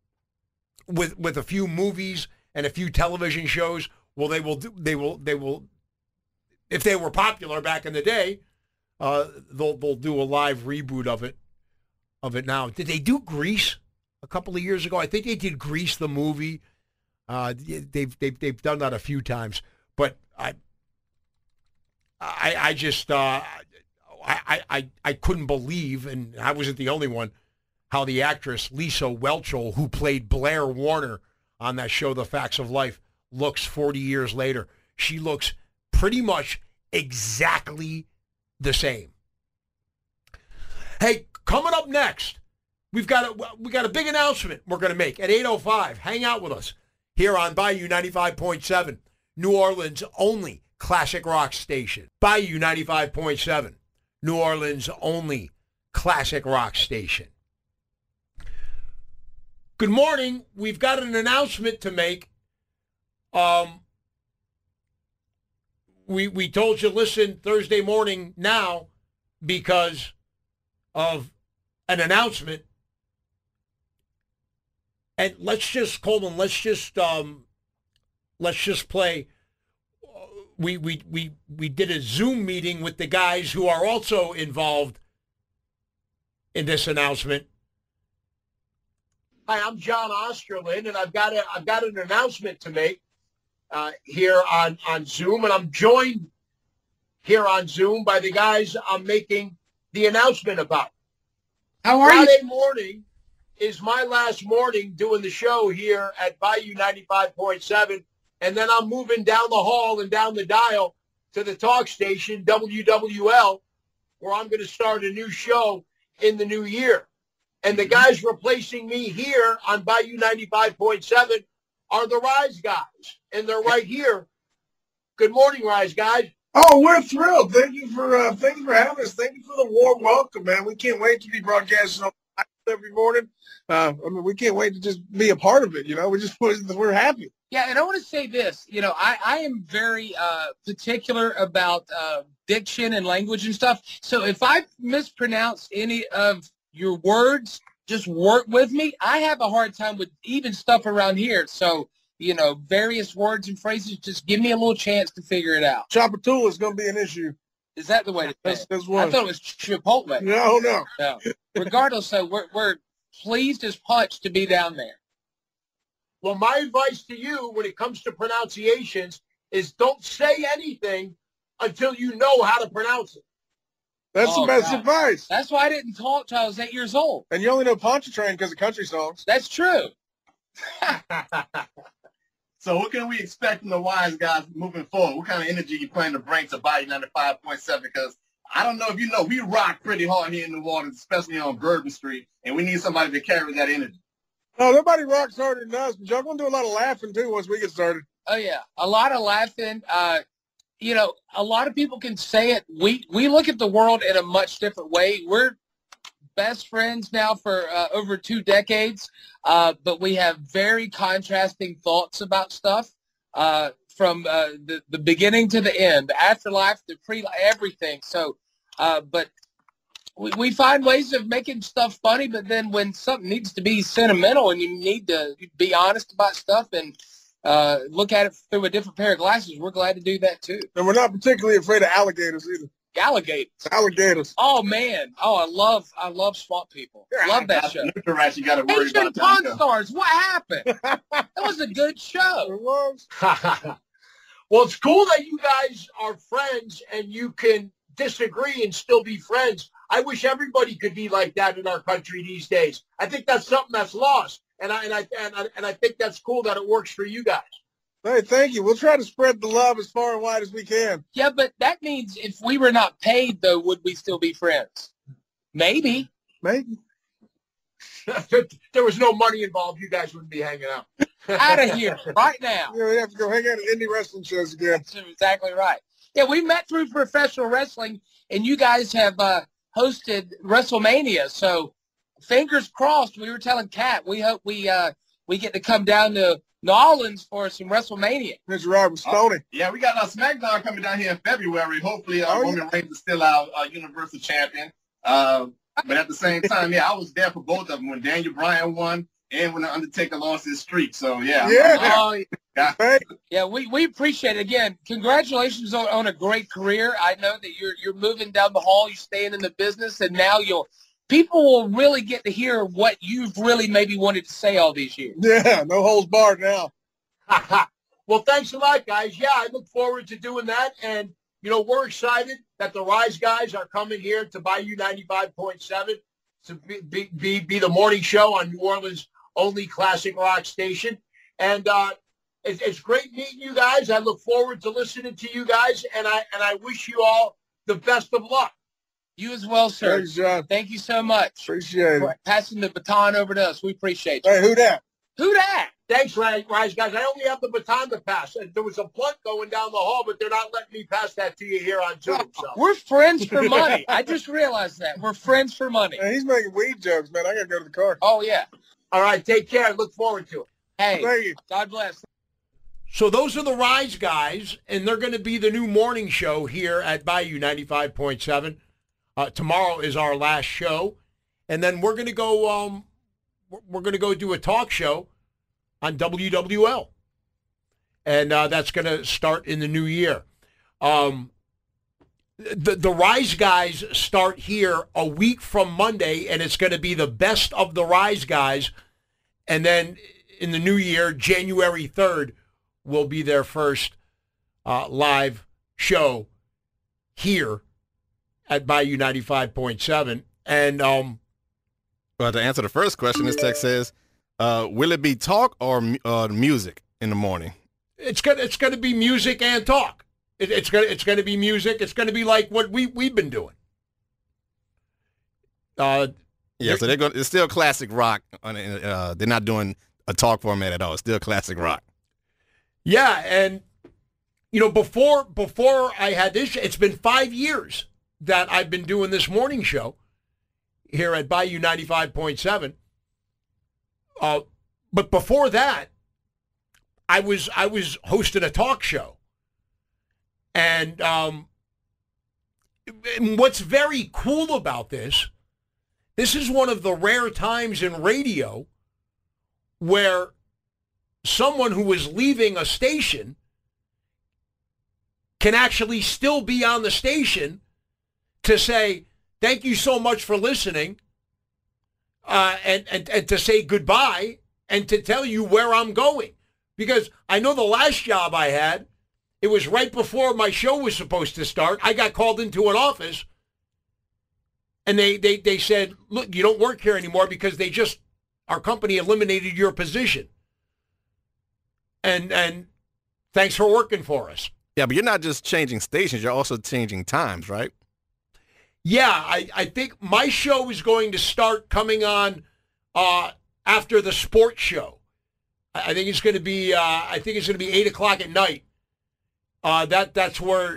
few movies and a few television shows. Well, they will. If they were popular back in the day, they'll do a live reboot of it now. Did they do Grease a couple of years ago? I think they did Grease the movie. They've done that a few times, but I just I couldn't believe, and I wasn't the only one, how the actress Lisa Whelchel, who played Blair Warner on that show The Facts of Life, looks 40 years later. She looks pretty much exactly the same. Hey, coming up next, we got a big announcement we're going to make at 8:05. Hang out with us here on Bayou 95.7, New Orleans' only classic rock station. Bayou 95.7, New Orleans' only classic rock station. Good morning. We've got an announcement to make. We told you, listen, Thursday morning now because of an announcement. And let's just play. We did a Zoom meeting with the guys who are also involved in this announcement. Hi, I'm John Osterlin, and I've got an announcement to make here on Zoom, and I'm joined here on Zoom by the guys I'm making the announcement about. How are you? Friday morning is my last morning doing the show here at Bayou 95.7, and then I'm moving down the hall and down the dial to the talk station, WWL, where I'm going to start a new show in the new year. And the guys replacing me here on Bayou 95.7 are the Rise guys, and they're right here. Good morning, Rise guys. Oh, we're thrilled. Thank you for having us. Thank you for the warm welcome, man. We can't wait to be broadcasting on every morning. We can't wait to just be a part of it. We're happy. Yeah, and I want to say this. I am very particular about diction and language and stuff. So if I mispronounce any of your words, just work with me. I have a hard time with even stuff around here. So, various words and phrases, just give me a little chance to figure it out. Chapatula is going to be an issue. Is that the way to say it? That's I thought it was Chipotle. No. Regardless, so we're pleased as punch to be down there. Well, my advice to you when it comes to pronunciations is don't say anything until you know how to pronounce it. That's the best advice. That's why I didn't talk till I was 8 years old. And you only know Pontchartrain because of country songs. That's true. So what can we expect from the Wise guys moving forward? What kind of energy you plan to bring to Bayou 95.7? Because I don't know if you know, we rock pretty hard here in New Orleans, especially on Bourbon Street, and we need somebody to carry that energy. No, nobody rocks harder than us, but y'all going to do a lot of laughing, too, once we get started. Oh, yeah. A lot of laughing. A lot of people can say it. We look at the world in a much different way. We're best friends now for over 2 decades, but we have very contrasting thoughts about stuff from the beginning to the end, the afterlife, the everything. So, but we find ways of making stuff funny, but then when something needs to be sentimental and you need to be honest about stuff and look at it through a different pair of glasses, we're glad to do that too. And we're not particularly afraid of alligators either. Alligators. Oh man. Oh, I love Swamp People. Love that show. Rats, you got to worry Ancient about Pawn Stars. What happened? That was a good show. It was. Well, it's cool that you guys are friends and you can disagree and still be friends. I wish everybody could be like that in our country these days. I think that's something that's lost, and I think that's cool that it works for you guys. Hey, thank you. We'll try to spread the love as far and wide as we can. Yeah, but that means if we were not paid, though, would we still be friends? Maybe. There was no money involved. You guys wouldn't be hanging out. Out of here right now. Yeah, we have to go hang out at indie wrestling shows again. That's exactly right. Yeah, we met through professional wrestling, and you guys have hosted WrestleMania. So fingers crossed. We were telling Kat, we hope we get to come down to New Orleans for some WrestleMania. Mr. Robert Stoney. Yeah, we got our SmackDown coming down here in February. Hopefully, Roman Reigns is still our Universal Champion. But at the same time, yeah, I was there for both of them when Daniel Bryan won and when The Undertaker lost his streak. So, yeah. Yeah, we appreciate it. Again, congratulations on a great career. I know that you're moving down the hall, you're staying in the business, and now people will really get to hear what you've really maybe wanted to say all these years. Yeah, no holds barred now. Well, thanks a lot, guys. Yeah, I look forward to doing that. And, we're excited that the Rise guys are coming here to Bayou 95.7 to be the morning show on New Orleans' only classic rock station. And it's great meeting you guys. I look forward to listening to you guys, and I wish you all the best of luck. You as well, sir. Thanks, John. Thank you so much. Appreciate it. Passing the baton over to us. We appreciate you. Hey, who that? Who that? Thanks, Rise guys. I only have the baton to pass. There was a blunt going down the hall, but they're not letting me pass that to you here on Zoom. So. We're friends for money. I just realized that. We're friends for money. Man, he's making weed jokes, man. I got to go to the car. Oh, yeah. All right, take care. Look forward to it. Hey, thank you. God bless. So those are the Rise guys, and they're going to be the new morning show here at Bayou 95.7. Tomorrow is our last show, and then we're going to go. We're going to go do a talk show on WWL, and that's going to start in the new year. The Rise guys start here a week from Monday, and it's going to be the best of the Rise guys, and then in the new year, January 3rd, will be their first live show here at Bayou 95.7. And well, to answer the first question, this text says, will it be talk or music in the morning? It's gonna be music and talk. It's gonna be music. It's gonna be like what we've been doing. Yeah, so it's still classic rock. They're not doing a talk format at all. It's still classic rock. Yeah, and before I had this, it's been 5 years that I've been doing this morning show here at Bayou 95.7. But before that, I was hosting a talk show, and what's very cool about this is one of the rare times in radio where someone who is leaving a station can actually still be on the station to say, thank you so much for listening, and to say goodbye and to tell you where I'm going. Because I know the last job I had, it was right before my show was supposed to start. I got called into an office, and they said, look, you don't work here anymore because our company eliminated your position. And thanks for working for us. Yeah, but you're not just changing stations, you're also changing times, right? Yeah, I think my show is going to start coming on after the sports show. I think it's going to be 8 o'clock at night. That's where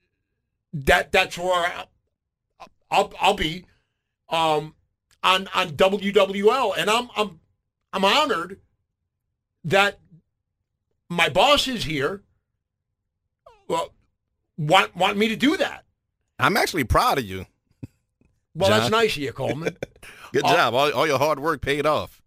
I'll be on WWL, and I'm honored that my bosses here want me to do that. I'm actually proud of you. Well, John. That's nice of you, Coleman. Good job. All your hard work paid off.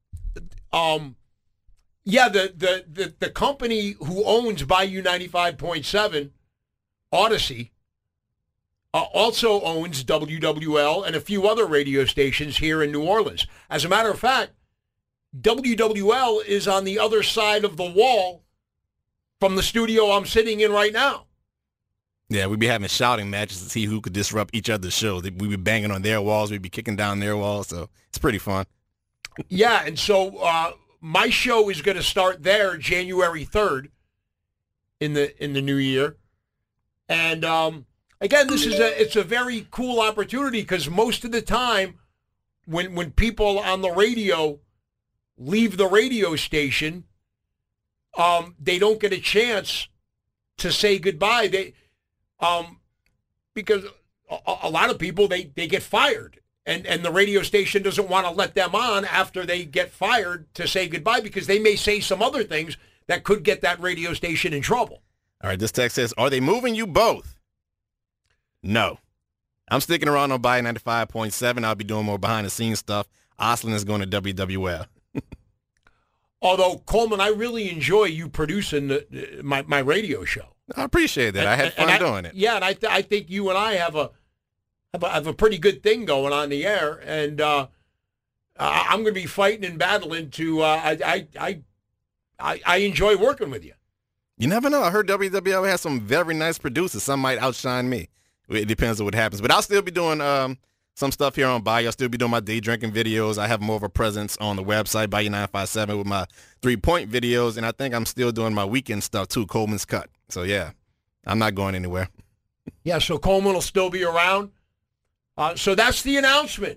Yeah, the company who owns Bayou 95.7, Odyssey, also owns WWL and a few other radio stations here in New Orleans. As a matter of fact, WWL is on the other side of the wall from the studio I'm sitting in right now. Yeah, we'd be having shouting matches to see who could disrupt each other's shows. We'd be banging on their walls. We'd be kicking down their walls. So it's pretty fun. Yeah, and so my show is going to start there January 3rd in the new year. And again, it's a very cool opportunity because most of the time when people on the radio leave the radio station, they don't get a chance to say goodbye. Because a lot of people, they get fired. And the radio station doesn't want to let them on after they get fired to say goodbye because they may say some other things that could get that radio station in trouble. All right, this text says, are they moving you both? No. I'm sticking around on Bayou 95.7. I'll be doing more behind-the-scenes stuff. Oslin is going to WWL. Although, Coleman, I really enjoy you producing my radio show. I appreciate that. I had fun doing it. Yeah, and I think you and I have a pretty good thing going on the air, and I'm going to be fighting and battling to. I enjoy working with you. You never know. I heard WWL has some very nice producers. Some might outshine me. It depends on what happens. But I'll still be doing some stuff here on Bayou. I'll still be doing my day drinking videos. I have more of a presence on the website, Bayou 957, with my 3-point videos, and I think I'm still doing my weekend stuff too, Coleman's Cut. So yeah, I'm not going anywhere. Yeah, so Coleman will still be around. So that's the announcement.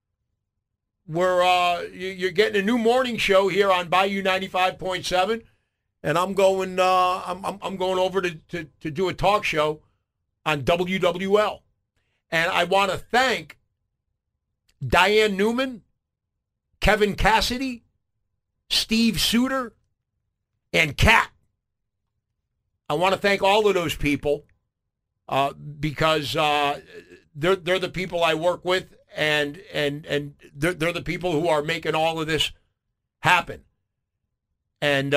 You're getting a new morning show here on Bayou 95.7, and I'm going over to do a talk show on WWL. And I want to thank Diane Newman, Kevin Cassidy, Steve Suter, and Kat. I want to thank all of those people because they're the people I work with, and they're the people who are making all of this happen. And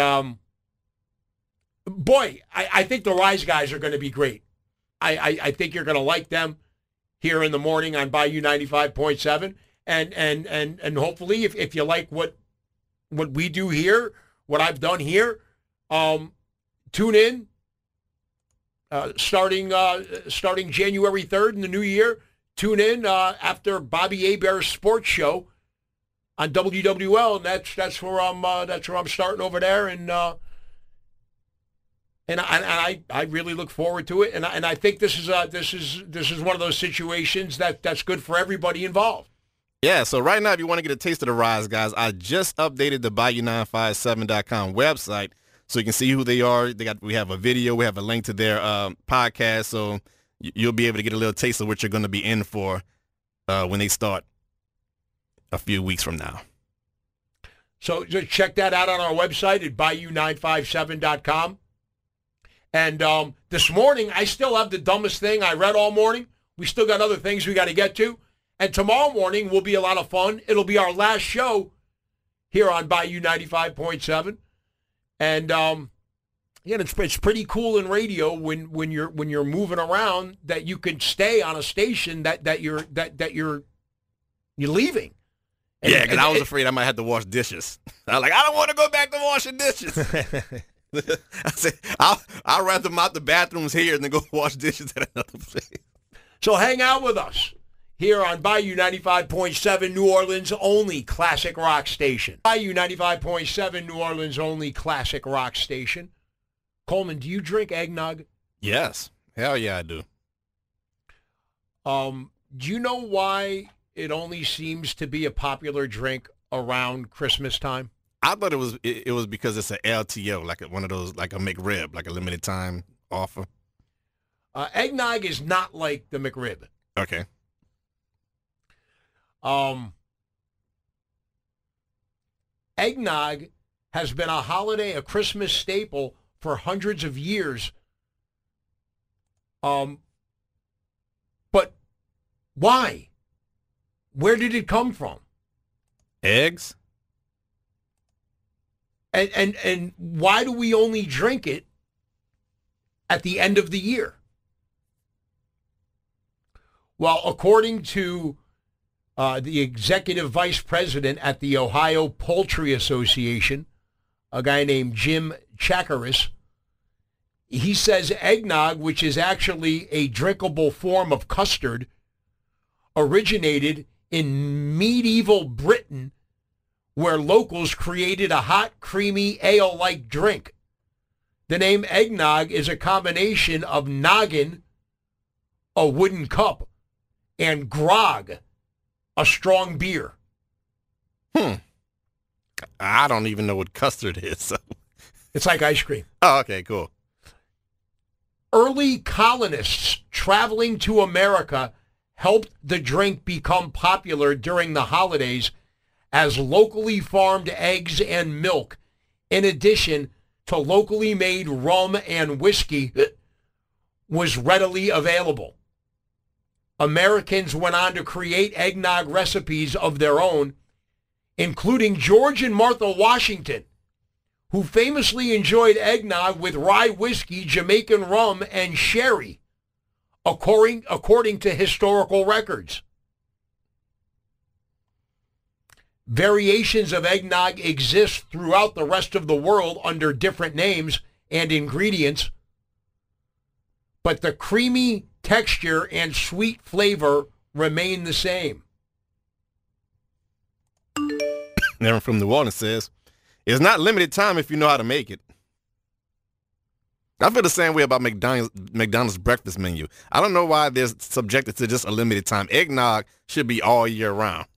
boy, I think the Rise guys are going to be great. I think you're going to like them here in the morning on Bayou 95.7, and hopefully if you like what we do here, what I've done here, tune in. Starting January 3rd in the new year, tune in after Bobby Hebert's sports show on WWL, and that's where I'm starting over there, and I really look forward to it, and I think this is one of those situations that's good for everybody involved. Yeah, so right now, if you want to get a taste of the rise, guys, I just updated the Bayou957.com website so you can see who they are. We have a video. We have a link to their podcast, so you'll be able to get a little taste of what you're going to be in for when they start a few weeks from now. So just check that out on our website at Bayou957.com. And this morning, I still have the dumbest thing I read all morning. We still got other things we got to get to. And tomorrow morning will be a lot of fun. It'll be our last show here on Bayou 95.7. And it's pretty cool in radio when you're moving around that you can stay on a station that you're leaving. And, yeah, because I was afraid I might have to wash dishes. I was like, I don't want to go back to washing dishes. I said, I'd rather mop the bathrooms here than go wash dishes at another place. So hang out with us here on Bayou 95.7, New Orleans' only classic rock station. Bayou 95.7, New Orleans' only classic rock station. Coleman, do you drink eggnog? Yes. Hell yeah, I do. Do you know why it only seems to be a popular drink around Christmas time? I thought it was because it's an LTO, like one of those, like a McRib, like a limited time offer. Eggnog is not like the McRib. Okay. Eggnog has been a holiday, a Christmas staple for hundreds of years. But why? Where did it come from? Eggs? And why do we only drink it at the end of the year? Well, according to the executive vice president at the Ohio Poultry Association, a guy named Jim Chakaris, he says eggnog, which is actually a drinkable form of custard, originated in medieval Britain, where locals created a hot, creamy, ale-like drink. The name eggnog is a combination of noggin, a wooden cup, and grog, a strong beer. I don't even know what custard is. So. It's like ice cream. Oh, okay, cool. Early colonists traveling to America helped the drink become popular during the holidays as locally farmed eggs and milk, in addition to locally made rum and whiskey, was readily available. Americans went on to create eggnog recipes of their own, including George and Martha Washington, who famously enjoyed eggnog with rye whiskey, Jamaican rum, and sherry, according to historical records. Variations of eggnog exist throughout the rest of the world under different names and ingredients, but the creamy texture and sweet flavor remain the same. Aaron from New Orleans says, it's not limited time if you know how to make it. I feel the same way about McDonald's breakfast menu. I don't know why they're subjected to just a limited time. Eggnog should be all year round.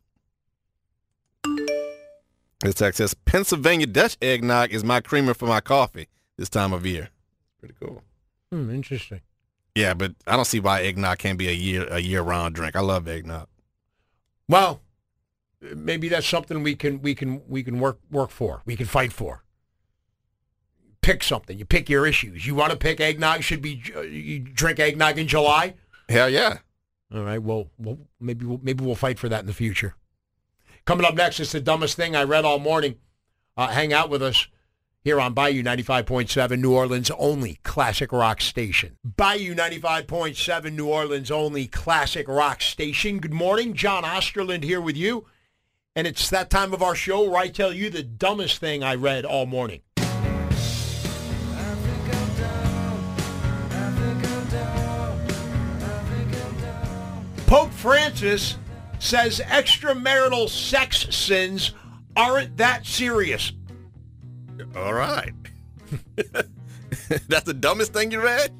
This text says, Pennsylvania Dutch eggnog is my creamer for my coffee this time of year. Pretty cool. Interesting. Yeah, but I don't see why eggnog can't be a year-round drink. I love eggnog. Well, maybe that's something we can work for. We can fight for. Pick something. You pick your issues. You want to pick eggnog? You drink eggnog in July? Hell yeah. All right. Well, maybe we'll fight for that in the future. Coming up next is the dumbest thing I read all morning. Hang out with us here on Bayou 95.7, New Orleans' only classic rock station. Bayou 95.7, New Orleans' only classic rock station. Good morning. John Osterland here with you. And it's that time of our show where I tell you the dumbest thing I read all morning. Pope Francis says extramarital sex sins aren't that serious. All right. That's the dumbest thing you read?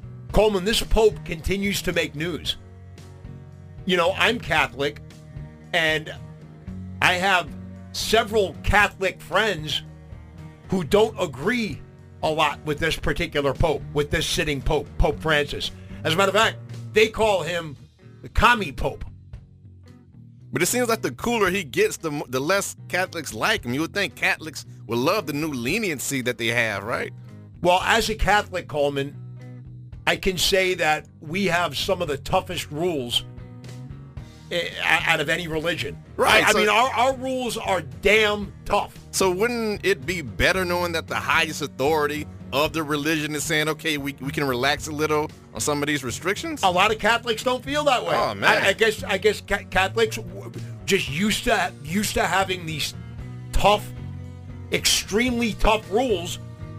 Coleman, this Pope continues to make news. You know, I'm Catholic, And I have several Catholic friends who don't agree a lot with this particular pope, with this sitting pope, Pope Francis. As a matter of fact, they call him the commie pope. But it seems like the cooler he gets, the less Catholics like him. You would think Catholics would love the new leniency that they have, right? Well, as a Catholic, Coleman, I can say that we have some of the toughest rules out of any religion. Right. I mean, our rules are damn tough. So wouldn't it be better knowing that the highest authority of the religion is saying, okay, we can relax a little on some of these restrictions? A lot of Catholics don't feel that way. Oh, man. I guess Catholics just used to having these tough, extremely tough rules.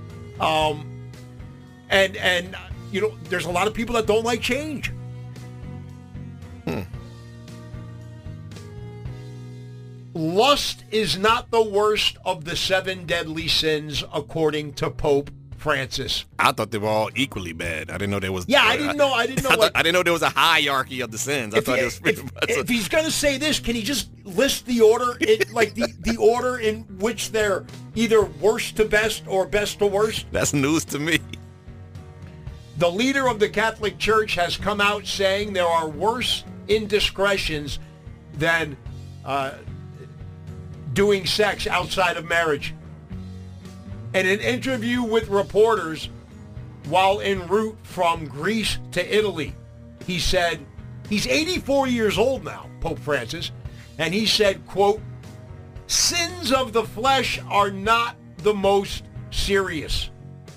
And you know, there's a lot of people that don't like change. Lust is not the worst of the 7 deadly sins, according to Pope Francis. I thought they were all equally bad. I didn't know there was. Yeah, I didn't know. I didn't know. I didn't know there was a hierarchy of the sins. I thought it was pretty much. If he's going to say this, can he just list the order, the order in which they're either worst to best or best to worst? That's news to me. The leader of the Catholic Church has come out saying there are worse indiscretions than doing sex outside of marriage. In an interview with reporters while en route from Greece to Italy, he said, he's 84 years old now, Pope Francis, and he said, quote, "Sins of the flesh are not the most serious."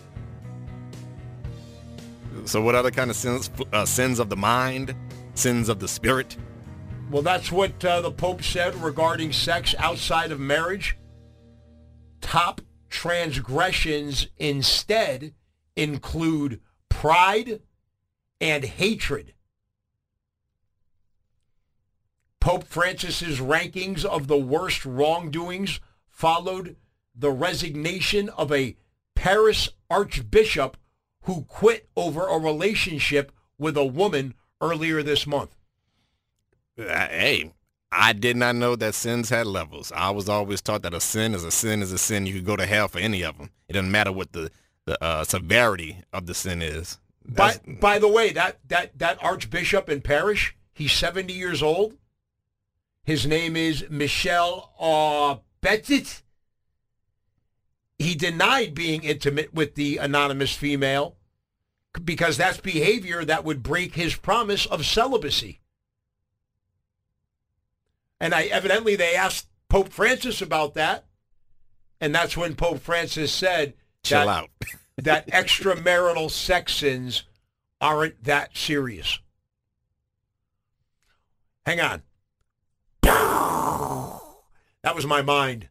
So what other kind of sins? Sins of the mind? Sins of the spirit? Well, that's what the Pope said regarding sex outside of marriage. Top transgressions instead include pride and hatred. Pope Francis's rankings of the worst wrongdoings followed the resignation of a Paris archbishop who quit over a relationship with a woman earlier this month. Hey, I did not know that sins had levels. I was always taught that a sin is a sin is a sin. You could go to hell for any of them. It doesn't matter what the severity of the sin is. By the way, that archbishop in Paris, he's 70 years old. His name is Michel Petit. He denied being intimate with the anonymous female because that's behavior that would break his promise of celibacy. And evidently they asked Pope Francis about that, and that's when Pope Francis said, "Chill out." that extramarital sex sins aren't that serious. Hang on. That was my mind.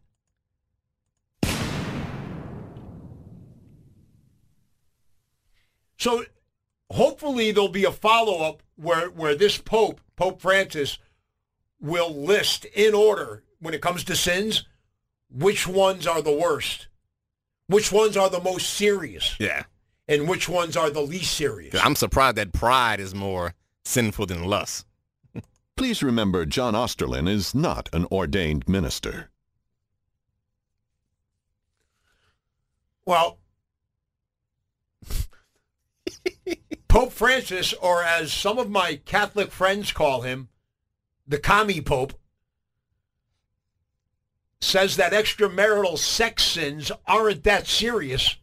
So hopefully there'll be a follow-up where this Pope Francis, will list in order, when it comes to sins, which ones are the worst, which ones are the most serious, yeah, and which ones are the least serious. I'm surprised that pride is more sinful than lust. Please remember, John Osterlin is not an ordained minister. Well, Pope Francis, or as some of my Catholic friends call him, the commie pope, says that extramarital sex sins aren't that serious.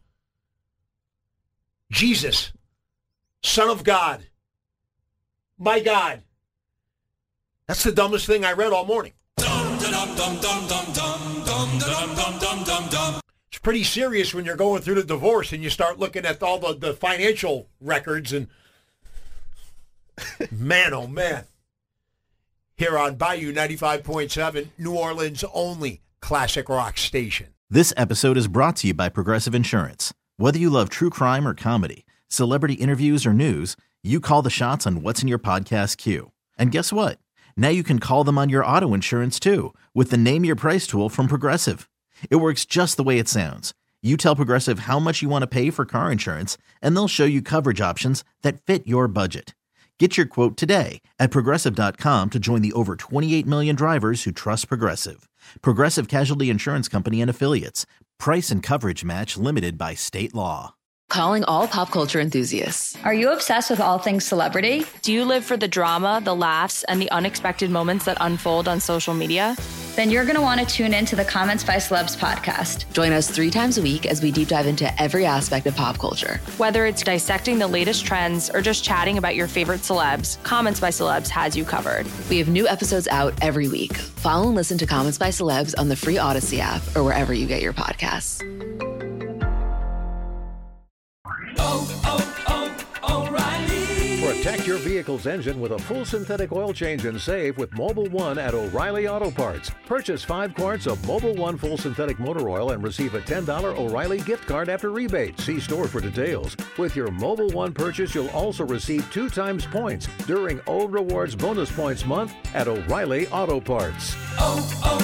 Jesus, Son of God, my God. That's the dumbest thing I read all morning. It's pretty serious when you're going through the divorce and you start looking at all the financial records and man, oh man. Here on Bayou 95.7, New Orleans' only classic rock station. This episode is brought to you by Progressive Insurance. Whether you love true crime or comedy, celebrity interviews or news, you call the shots on what's in your podcast queue. And guess what? Now you can call them on your auto insurance too with the Name Your Price tool from Progressive. It works just the way it sounds. You tell Progressive how much you want to pay for car insurance, and they'll show you coverage options that fit your budget. Get your quote today at Progressive.com to join the over 28 million drivers who trust Progressive. Progressive Casualty Insurance Company and Affiliates. Price and coverage match limited by state law. Calling all pop culture enthusiasts. Are you obsessed with all things celebrity? Do you live for the drama, the laughs, and the unexpected moments that unfold on social media? Then you're going to want to tune in to the Comments by Celebs podcast. Join us 3 times a week as we deep dive into every aspect of pop culture. Whether it's dissecting the latest trends or just chatting about your favorite celebs, Comments by Celebs has you covered. We have new episodes out every week. Follow and listen to Comments by Celebs on the free Odyssey app or wherever you get your podcasts. Protect your vehicle's engine with a full synthetic oil change and save with Mobil 1 at O'Reilly Auto Parts. Purchase 5 quarts of Mobil 1 full synthetic motor oil and receive a $10 O'Reilly gift card after rebate. See store for details. With your Mobil 1 purchase, you'll also receive 2 times points during O Rewards Bonus Points Month at O'Reilly Auto Parts.